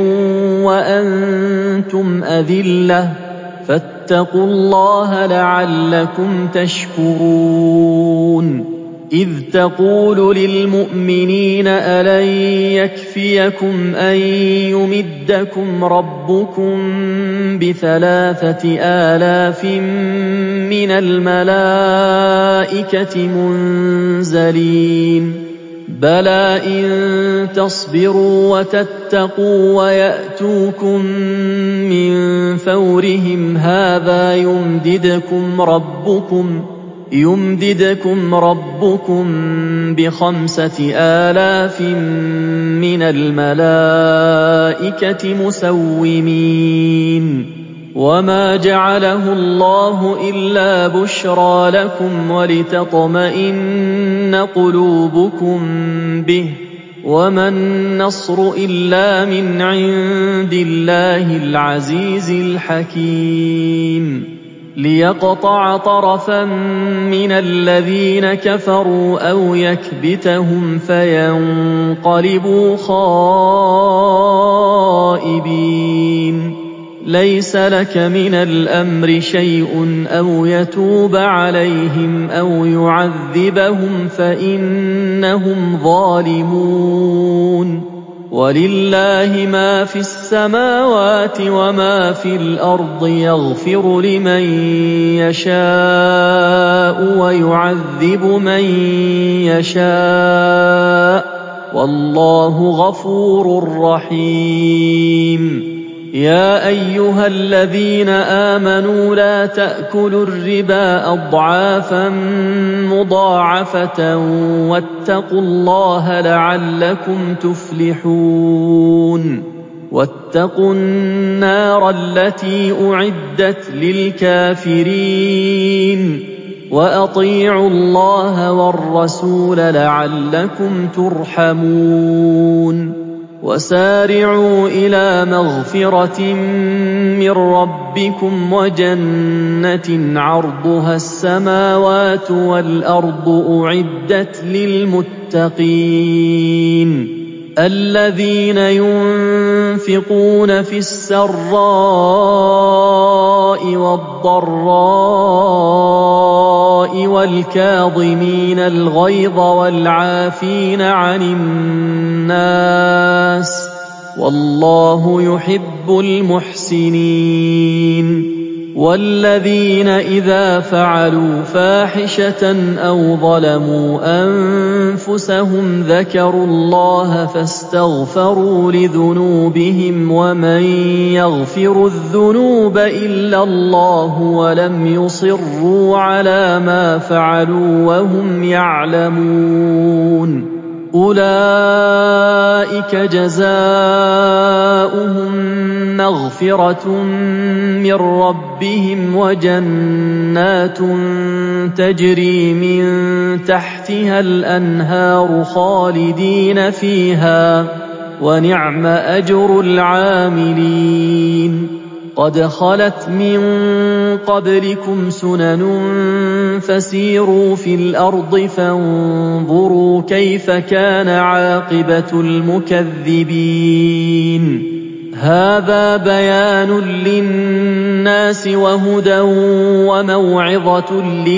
وأنتم أذلة، فاتقوا الله لعلكم تشكرون. إذ تقول للمؤمنين ألن يكفيكم أن يمدكم ربكم ب3,000 من الملائكة منزلين؟ بلى إن تصبروا وتتقوا ويأتوكم من فورهم هذا يمددكم ربكم ب5,000 من الملائكة مسومين. وما جعله الله إلا بشرى لكم ولتطمئن قلوبكم به، وما النصر إلا من عند الله العزيز الحكيم ليقطع طرفا من الذين كفروا أو يكبتهم فينقلبوا خائبين ليس لك من الأمر شيء أو يتوب عليهم أو يعذبهم فإنهم ظالمون ولله ما في السماوات وما في الأرض يغفر لمن يشاء ويعذب من يشاء والله غفور رحيم يا أيها الذين آمنوا لا تأكلوا الربا أضعافا مضاعفة واتقوا الله لعلكم تفلحون واتقوا النار التي أعدت للكافرين وأطيعوا الله والرسول لعلكم ترحمون وسارعوا إلى مغفرة من ربكم وجنة عرضها السماوات والأرض أعدت للمتقين الذين ينفقون في السراء والضراء والكاظمين الغيظ والعافين عن الناس والله يحب المحسنين والذين إذا فعلوا فاحشة أو ظلموا أنفسهم ذكروا الله فاستغفروا لذنوبهم ومن يغفر الذنوب إلا الله ولم يصروا على ما فعلوا وهم يعلمون أولئك جزاؤهم مغفرة من ربهم وجنات تجري من تحتها الأنهار خالدين فيها ونعم أجر العاملين قد خلت من قبلكم سنن فسيروا في الأرض فانظروا كيف كان عاقبة المكذبين هذا بيان للناس وهدى وموعظة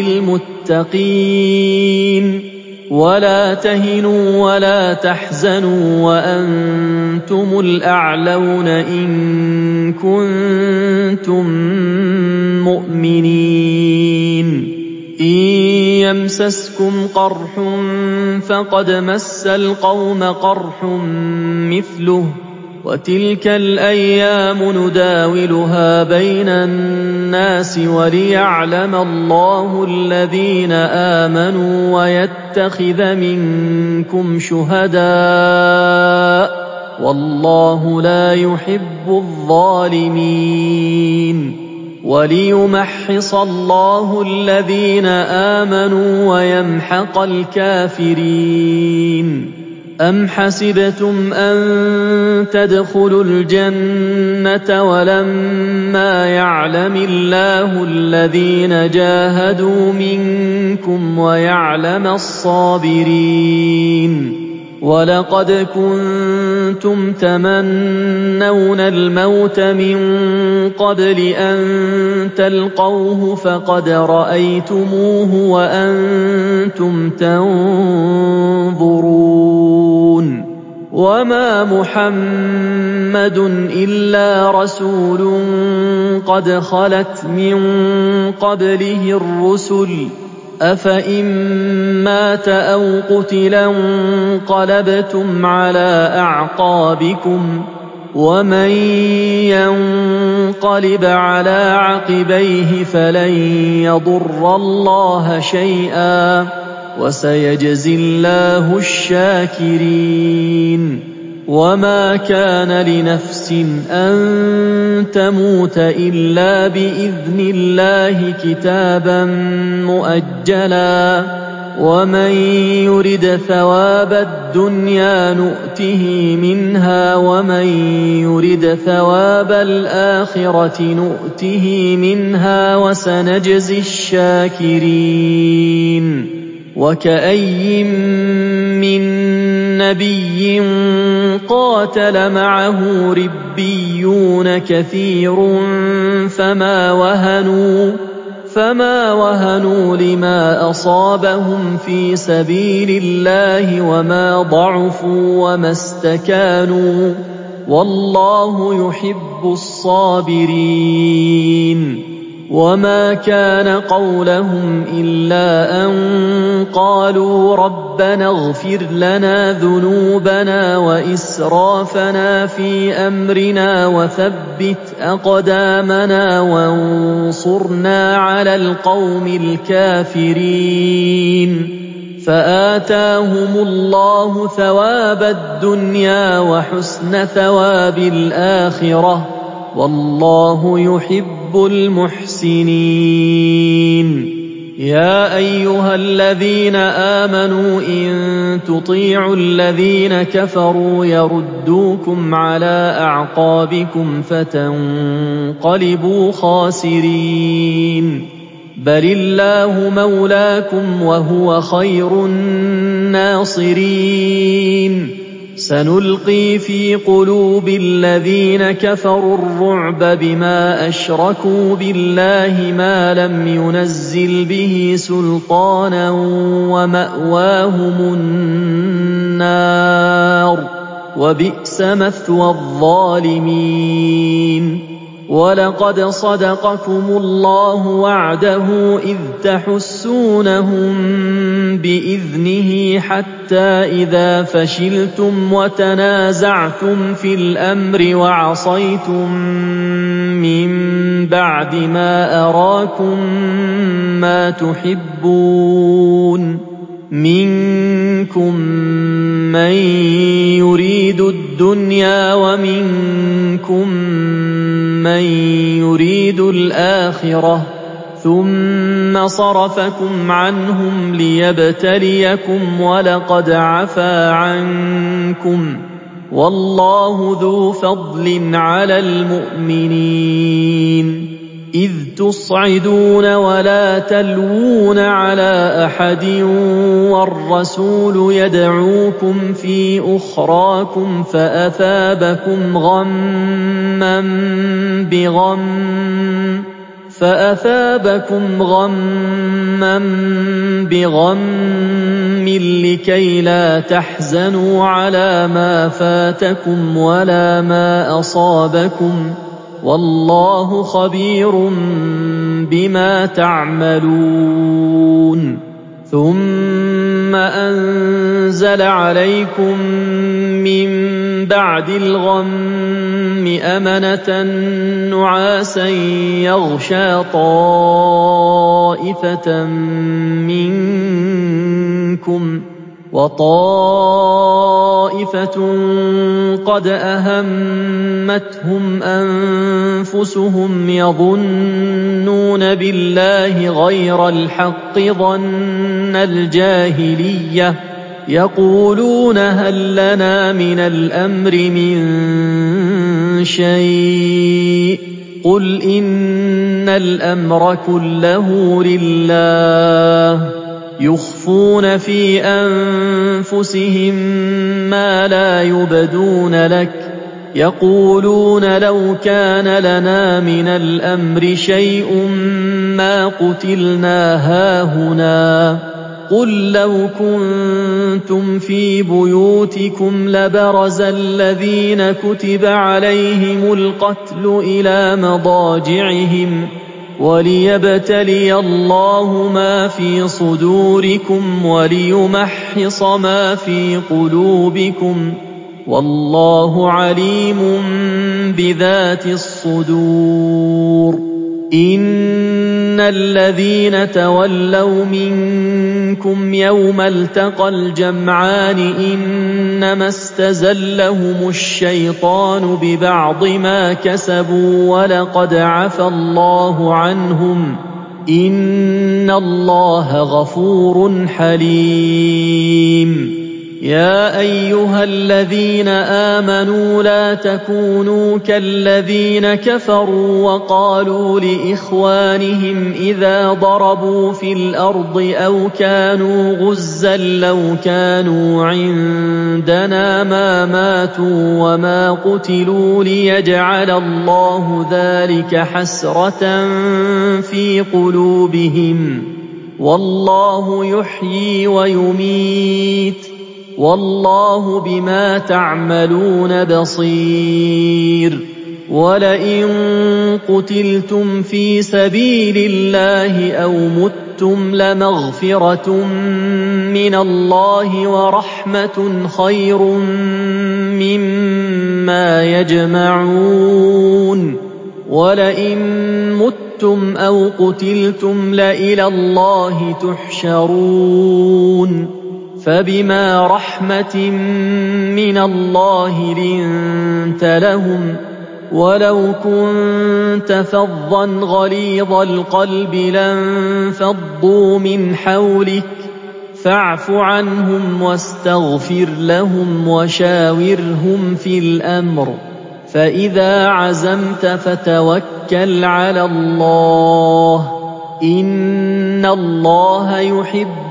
للمتقين ولا تهنوا ولا تحزنوا وأنتم الأعلون إن كنتم مؤمنين إن يمسسكم قرح فقد مس القوم قرح مثله وتلك الأيام نداولها بين الناس وليعلم الله الذين آمنوا ويتخذ منكم شهداء والله لا يحب الظالمين وليمحص الله الذين آمنوا ويمحق الكافرين أم حسبتم أن تدخلوا الجنة ولما يعلم الله الذين جاهدوا منكم ويعلم الصابرين ولقد كنتم تمنون الموت من قبل أن تلقوه فقد رأيتموه وأنتم تنظرون وما محمد إلا رسول قد خلت من قبله الرسل أفإن مات أو قتلا انقلبتم على أعقابكم ومن ينقلب على عقبيه فلن يضر الله شيئا وسيجزي الله الشاكرين وما كان لنفس أن تموت إلا بإذن الله كتابا مؤجلا ومن يرد ثواب الدنيا نؤته منها ومن يرد ثواب الآخرة نؤته منها وسنجزي الشاكرين. وكأي من نبي قاتل معه ربيون كثير فما وهنوا لما أصابهم في سبيل الله وما ضعفوا وما استكانوا والله يحب الصابرين. وما كان قولهم إلا أن قالوا ربنا اغفر لنا ذنوبنا وإسرافنا في أمرنا وثبت أقدامنا وانصرنا على القوم الكافرين. فآتاهم الله ثواب الدنيا وحسن ثواب الآخرة والله يحب المحسنين. يا أيها الذين آمنوا إن تطيعوا الذين كفروا يردوكم على أعقابكم فتنقلبوا خاسرين. بل الله مولاكم وهو خير الناصرين. سنلقي في قلوب الذين كفروا الرعب بما أشركوا بالله ما لم ينزل به سلطانا ومأواهم النار وبئس مثوى الظالمين. ولقد صدقكم الله وعده إذ تحسونهم بإذنه حتى إذا فشلتم وتنازعتم في الأمر وعصيتم من بعد ما أراكم ما تحبون منكم من يريد الدنيا ومنكم من يريد الآخرة ثم صرفكم عنهم ليبتليكم ولقد عفا عنكم والله ذو فضل على المؤمنين. إذ تصعدون ولا تلوون على أحد والرسول يدعوكم في أخراكم فأثابكم غما بغم لكي لا تحزنوا على ما فاتكم ولا ما أصابكم والله خبير بما تعملون. ثم أنزل عليكم من بعد الغم أمنة نعاسا يغشى طائفة منكم وطائفة قد أهمتهم أنفسهم يظنون بالله غير الحق ظن الجاهلية يقولون هل لنا من الأمر من شيء قل إن الأمر كله لله يخفون في أنفسهم ما لا يبدون لك يقولون لو كان لنا من الأمر شيء ما قتلنا هاهنا قل لو كنتم في بيوتكم لبرز الذين كتب عليهم القتل إلى مضاجعهم وليبتلي الله ما في صدوركم وليمحص ما في قلوبكم والله عليم بذات الصدور. إن الذين تولوا منكم يوم التقى الجمعان إنما استزلهم الشيطان ببعض ما كسبوا ولقد عفى الله عنهم إِنَّ اللَّهَ غَفُورٌ حَلِيمٌ. يَا أَيُّهَا الَّذِينَ آمَنُوا لَا تَكُونُوا كَالَّذِينَ كَفَرُوا وَقَالُوا لِإِخْوَانِهِمْ إِذَا ضَرَبُوا فِي الْأَرْضِ أَوْ كَانُوا غُزًّى لَّوْ كَانُوا عِندَنَا مَا مَاتُوا وَمَا قُتِلُوا لِيَجْعَلَ اللَّهُ ذَلِكَ حَسْرَةً فِي قُلُوبِهِمْ ۗ وَاللَّهُ يُحْيِي وَيُمِيتُ، وَاللَّهُ بِمَا تَعْمَلُونَ بَصِيرٌ. وَلَئِن قُتِلْتُمْ فِي سَبِيلِ اللَّهِ أَوْ مُتُّمْ لَمَغْفِرَةٌ مِّنَ اللَّهِ وَرَحْمَةٌ خَيْرٌ مِّمَّا يَجْمَعُونَ. وَلَئِن مُّتُّمْ أَوْ قُتِلْتُمْ لَإِلَى اللَّهِ تُحْشَرُونَ. فَبِمَا رَحْمَةٍ مِّنَ اللَّهِ لِنتَ لَهُمْ، وَلَوْ كُنتَ فَظًّا غَلِيظَ الْقَلْبِ لَانفَضُّوا مِنْ حَوْلِكَ، فَاعْفُ عَنْهُمْ وَاسْتَغْفِرْ لَهُمْ وَشَاوِرْهُمْ فِي الْأَمْرِ، فَإِذَا عَزَمْتَ فَتَوَكَّلْ عَلَى اللَّهِ ۚ إِنَّ اللَّهَ يُحِبُّ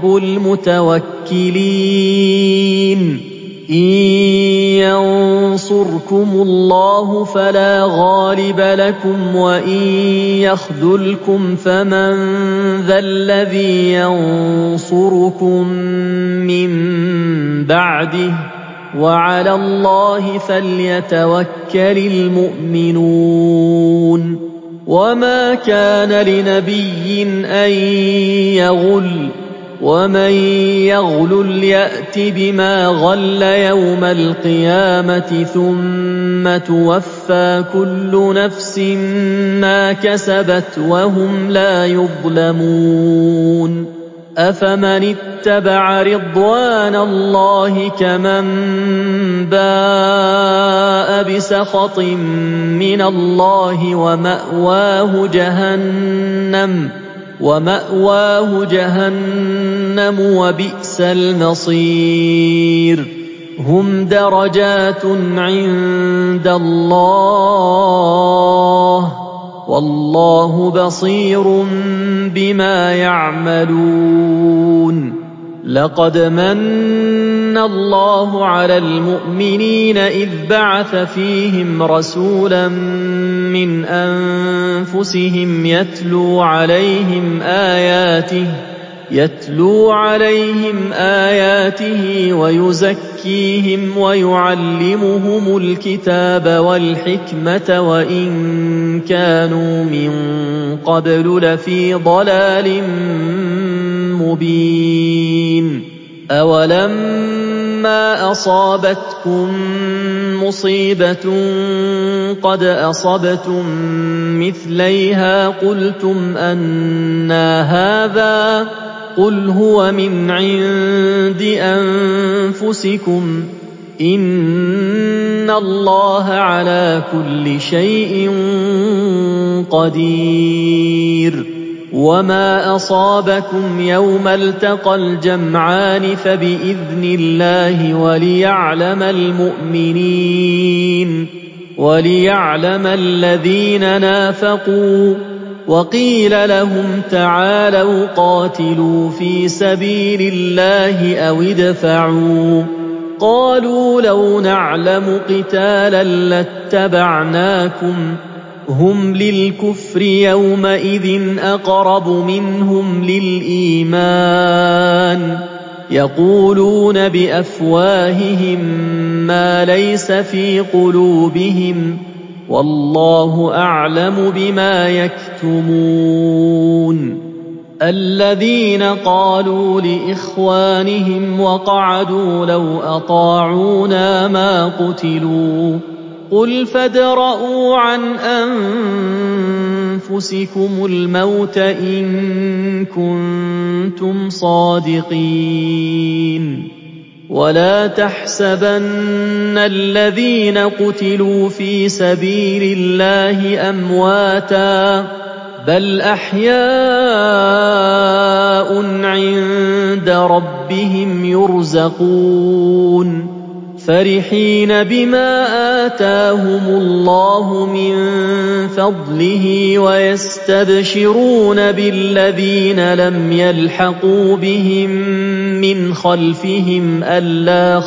الْمُتَوَكِّلِينَ. إِن يَنصُرْكُمُ اللَّهُ فَلَا غَالِبَ لَكُمْ وَإِن يَخْذُلْكُمْ فَمَن ذَا الَّذِي يَنصُرُكُم مِّن بَعْدِهِ ۗ وَعَلَى اللَّهِ فَلْيَتَوَكَّلِ الْمُؤْمِنُونَ. وَمَا كَانَ لِنَبِيٍّ أَن يَغُلَّ، وَمَن يَغْلُلْ يَأْتِ بِمَا غَلَّ يَوْمَ الْقِيَامَةِ ثُمَّ تُوَفَّىٰ كُلُّ نَفْسٍ مَّا كَسَبَتْ وَهُمْ لَا يُظْلَمُونَ. أَفَمَنِ اتَّبَعَ رِضْوَانَ اللَّهِ كَمَن بَاءَ بِسَخَطٍ مِّنَ اللَّهِ وَمَأْوَاهُ جَهَنَّمُ وَبِئْسَ الْمَصِيرُ. هُمْ دَرَجَاتٌ عِندَ اللَّهِ ۗ وَاللَّهُ بَصِيرٌ بِمَا يَعْمَلُونَ. لَقَدْ مَنَّ اللَّهُ عَلَى الْمُؤْمِنِينَ إِذْ بَعَثَ فِيهِمْ رَسُولًا مِّنْ أَنفُسِهِمْ يَتْلُو عَلَيْهِمْ آيَاتِهِ وَيُزَكِّيهِمْ وَيُعَلِّمُهُمُ الْكِتَابَ وَالْحِكْمَةَ وَإِن كَانُوا مِن قَبْلُ لَفِي ضَلَالٍ مُّبِينٍ. أَوَلَمَّا أَصَابَتْكُم مُّصِيبَةٌ قَدْ أَصَبْتُم مِّثْلَيْهَا قُلْتُمْ أَنَّىٰ هَٰذَا ۖ قُلْ هُوَ مِنْ عِندِ أَنفُسِكُمْ ۗ إِنَّ اللَّهَ عَلَىٰ كُلِّ شَيْءٍ قَدِيرٌ. وَمَا أَصَابَكُمْ يَوْمَ الْتَقَى الْجَمْعَانِ فَبِإِذْنِ اللَّهِ وَلِيَعْلَمَ الَّذِينَ نَافَقُوا. وَقِيلَ لَهُمْ تَعَالَوْا قَاتِلُوا فِي سَبِيلِ اللَّهِ أَوِ ادْفَعُوا ۖ قَالُوا لَوْ نَعْلَمُ قِتَالًا لَّاتَّبَعْنَاكُمْ ۗ هُمْ لِلْكُفْرِ يَوْمَئِذٍ أَقْرَبُ مِنْهُمْ لِلْإِيمَانِ ۚ يَقُولُونَ بِأَفْوَاهِهِم مَّا لَيْسَ فِي قُلُوبِهِمْ ۗ وَاللَّهُ أَعْلَمُ بِمَا يَكْتُمُونَ. الَّذِينَ قَالُوا لِإِخْوَانِهِمْ وَقَعَدُوا لَوْ أَطَاعُونَا مَا قُتِلُوا ۗ قُلْ فَادْرَءُوا عَنْ أَنفُسِكُمُ الْمَوْتَ إِن كُنتُمْ صَادِقِينَ. وَلَا تَحْسَبَنَّ الَّذِينَ قُتِلُوا فِي سَبِيلِ اللَّهِ أَمْوَاتًا، بل أحياء عند ربهم يرزقون فرحين بما آتاهم الله من فضله ويستبشرون بالذين لم يلحقوا بهم من خلفهم ألا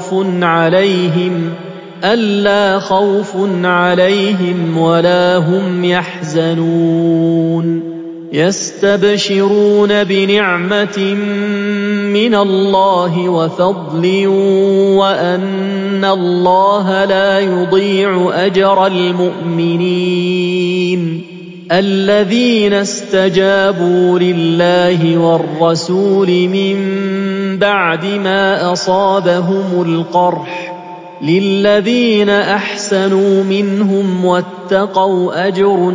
خوف عليهم ولا هم يحزنون يستبشرون بنعمة من الله وفضل وأن الله لا يضيع أجر المؤمنين الذين استجابوا لله والرسول من بعد ما أصابهم القرح للذين أحسنوا منهم واتقوا أجر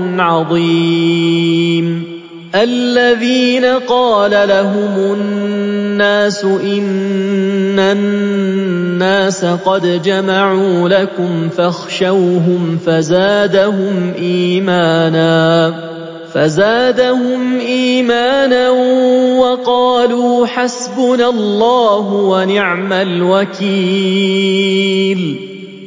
عظيم الذين قال لهم الناس إن الناس قد جمعوا لكم فاخشوهم فزادهم إيمانا وقالوا حسبنا الله ونعم الوكيل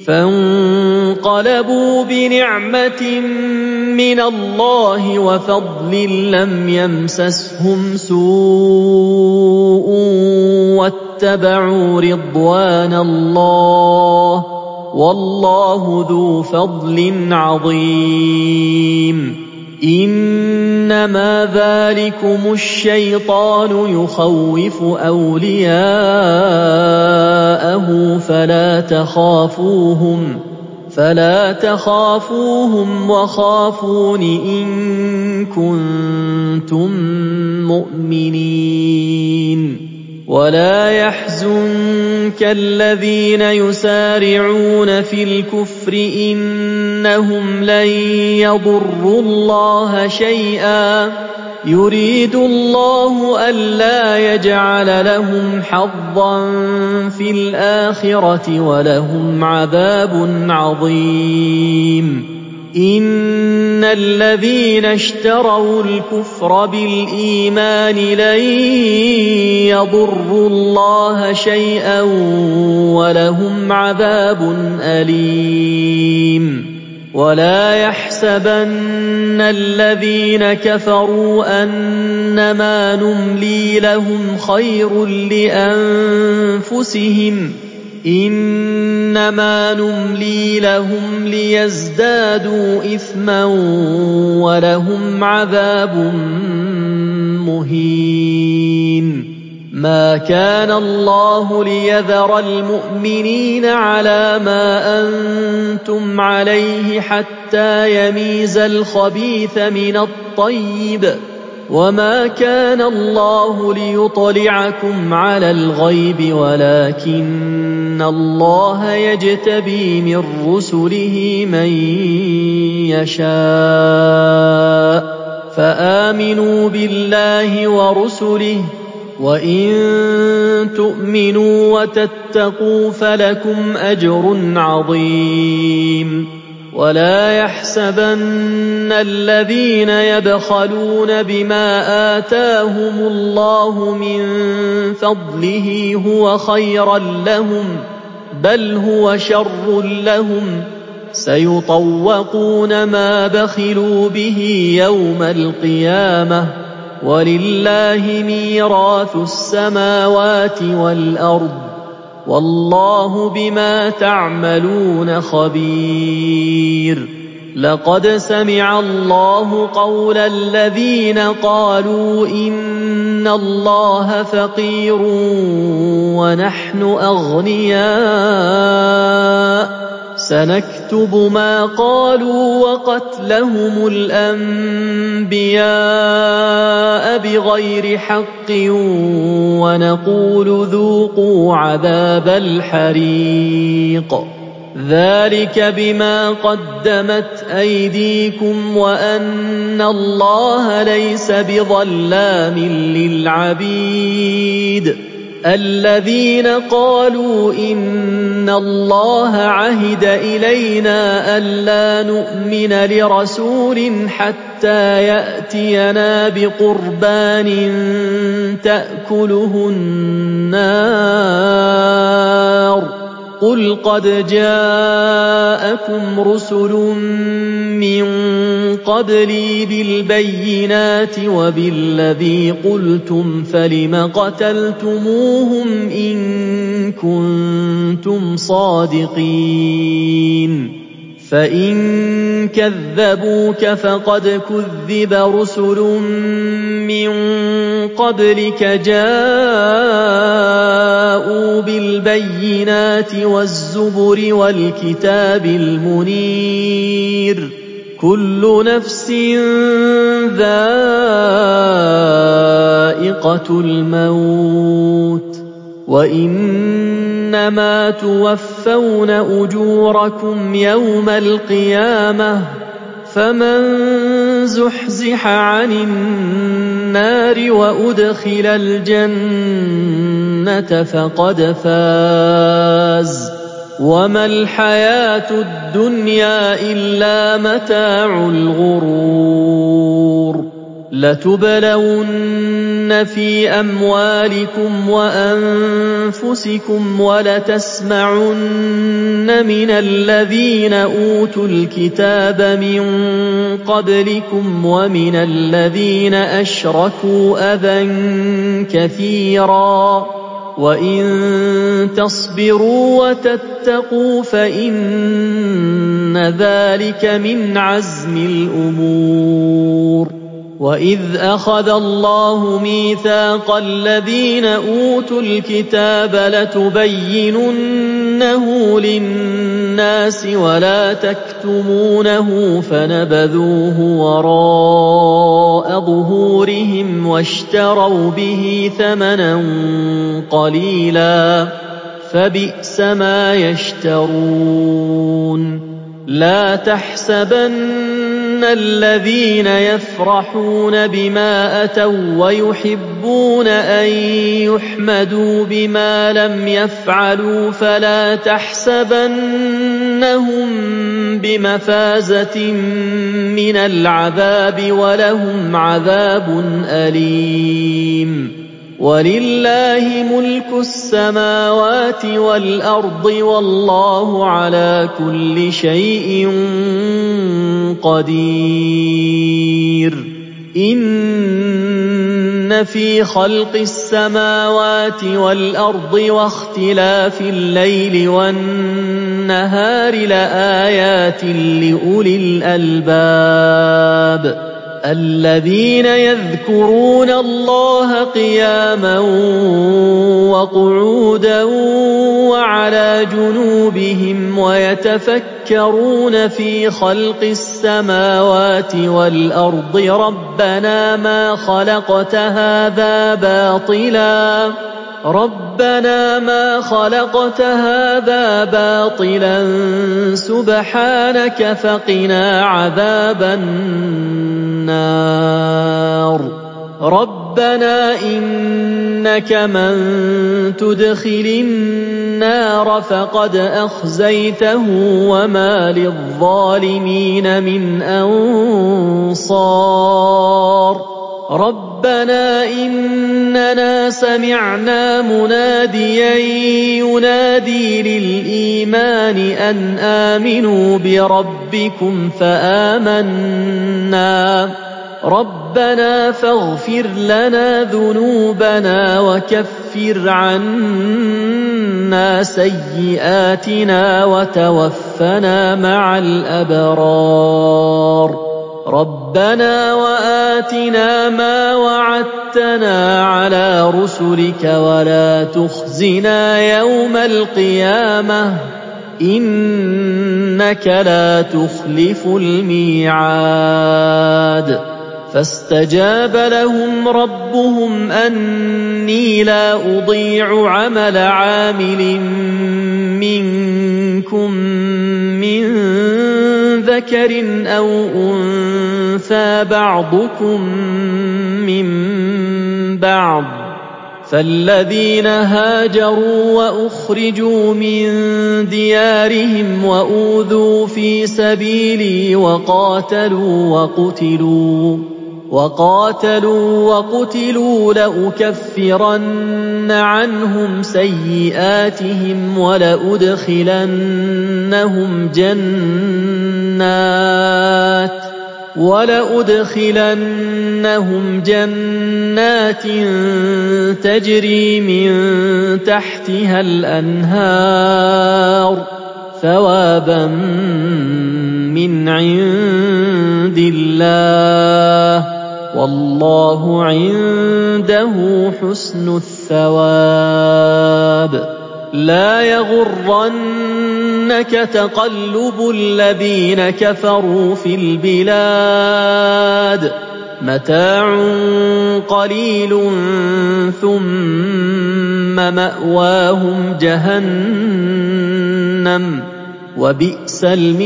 فانقلبوا بنعمة من الله وفضل لم يمسسهم سوء واتبعوا رضوان الله والله ذو فضل عظيم إنما ذلكم الشيطان يخوف أولياءه فلا تخافوهم وخافون إن كنتم مؤمنين ولا يحزنك الذين يسارعون في الكفر إنهم لن يضروا الله شيئا يريد الله ألا يجعل لهم حظا في الآخرة ولهم عذاب عظيم إن الذين اشتروا الكفر بالإيمان لن يضروا الله شيئا ولهم عذاب أليم ولا يحسبن الذين كفروا أنما نملي لهم خير لأنفسهم إنما نملي لهم ليزدادوا إثما ولهم عذاب مهين ما كان الله ليذر المؤمنين على ما أنتم عليه حتى يميز الخبيث من الطيب وما كان الله ليطلعكم على الغيب ولكن الله يجتبي من رسله من يشاء فآمنوا بالله ورسله وإن تؤمنوا وتتقوا فلكم أجر عظيم ولا يحسبن الذين يبخلون بما آتاهم الله من فضله هو خيرا لهم بل هو شر لهم سيطوقون ما بخلوا به يوم القيامة ولله ميراث السماوات والأرض والله بما تعملون خبير لقد سمع الله قول الذين قالوا إن الله فقير ونحن أغنياء سنكتب ما قالوا وقتلهم الأنبياء بغير حق ونقول ذوقوا عذاب الحريق ذلك بما قدمت أيديكم وأن الله ليس بظلام للعبيد الذين قالوا إن الله عهد إلينا ألا نؤمن لرسول حتى يأتينا بقربان تأكله النار قل قد جاءكم رسل من قبلي بالبينات وبالذي قلتم فلم قتلتموهم إن كنتم صادقين فإن كذبوك فقد كذب رسل من قبلك جاءوا بالبينات والزبر والكتاب المنير كل نفس ذائقة الموت وإنما توفون أجوركم يوم القيامة فمن زحزح عن النار وأدخل الجنة فقد فاز وما الحياة الدنيا إلا متاع الغرور لتبلون في أموالكم وأنفسكم ولتسمعن من الذين أوتوا الكتاب من قبلكم ومن الذين أشركوا أذى كثيرا وإن تصبروا وتتقوا فإن ذلك من عزم الأمور وإذ أخذ الله ميثاق الذين أوتوا الكتاب لتبيننه للناس ولا تكتمونه فنبذوه وراء ظهورهم واشتروا به ثمنا قليلا فبئس ما يشترون لا تحسبن الذين يفرحون بما أتوا ويحبون أن يحمدوا بما لم يفعلوا فلا تحسبنهم بمفازة من العذاب ولهم عذاب أليم ولله ملك السماوات والأرض والله على كل شيء قدير إن في خلق السماوات والأرض واختلاف الليل والنهار لآيات لأولي الألباب الذين يذكرون الله قياما وقعودا وعلى جنوبهم ويتفكرون في خلق السماوات والأرض ربنا ما خلقت هذا باطلا سبحانك فقنا عذاب النار ربنا إنك من تدخل النار فقد أخزيته وما للظالمين من أنصار ربنا إننا سمعنا مناديا ينادي للإيمان أن آمنوا بربكم فآمنا ربنا فاغفر لنا ذنوبنا وكفر عنا سيئاتنا وتوفنا مع الأبرار ربنا وآتنا ما وعدتنا على رسلك ولا تخزنا يوم القيامة إنك لا تخلف الميعاد فاستجاب لهم ربهم أني لا أضيع عمل عامل منكم من ذكر أو أنثى بعضكم من بعض فالذين هاجروا وأخرجوا من ديارهم وأوذوا في سبيلي وقاتلوا وقتلوا لأكفرن عنهم سيئاتهم ولأدخلنهم جنات تجري من تحتها الأنهار ثوابا من عند الله والله عنده حسن الثواب. لا يغرنك تقلب الذين كفروا في البلاد متاع قليل ثم مأواهم جهنم وبئس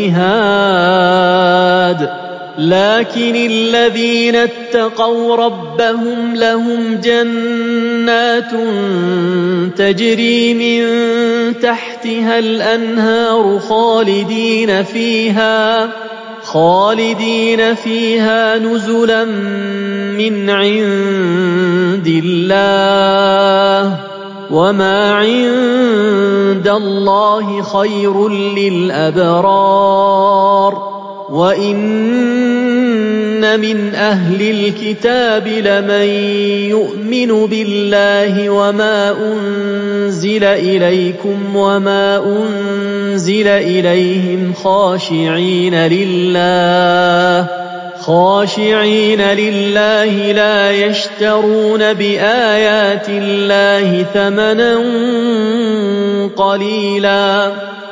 المهاد. لكن الذين اتقوا ربهم لهم جنات تجري من تحتها الأنهار خالدين فيها نزلا من عند الله وما عند الله خير للأبرار. وإن من أهل الكتاب لمن يؤمن بالله وما أنزل إليكم وما أنزل إليهم خاشعين لله لا يشترون بآيات الله ثمنا قليلا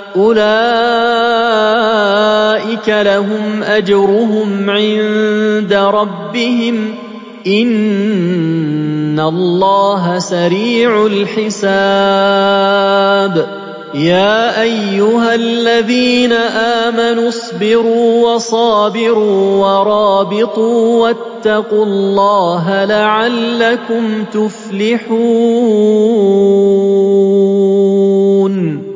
أولئك لهم أجرهم عند ربهم إن الله سريع الحساب. يا أيها الذين آمنوا اصبروا وصابروا ورابطوا واتقوا الله لعلكم تفلحون.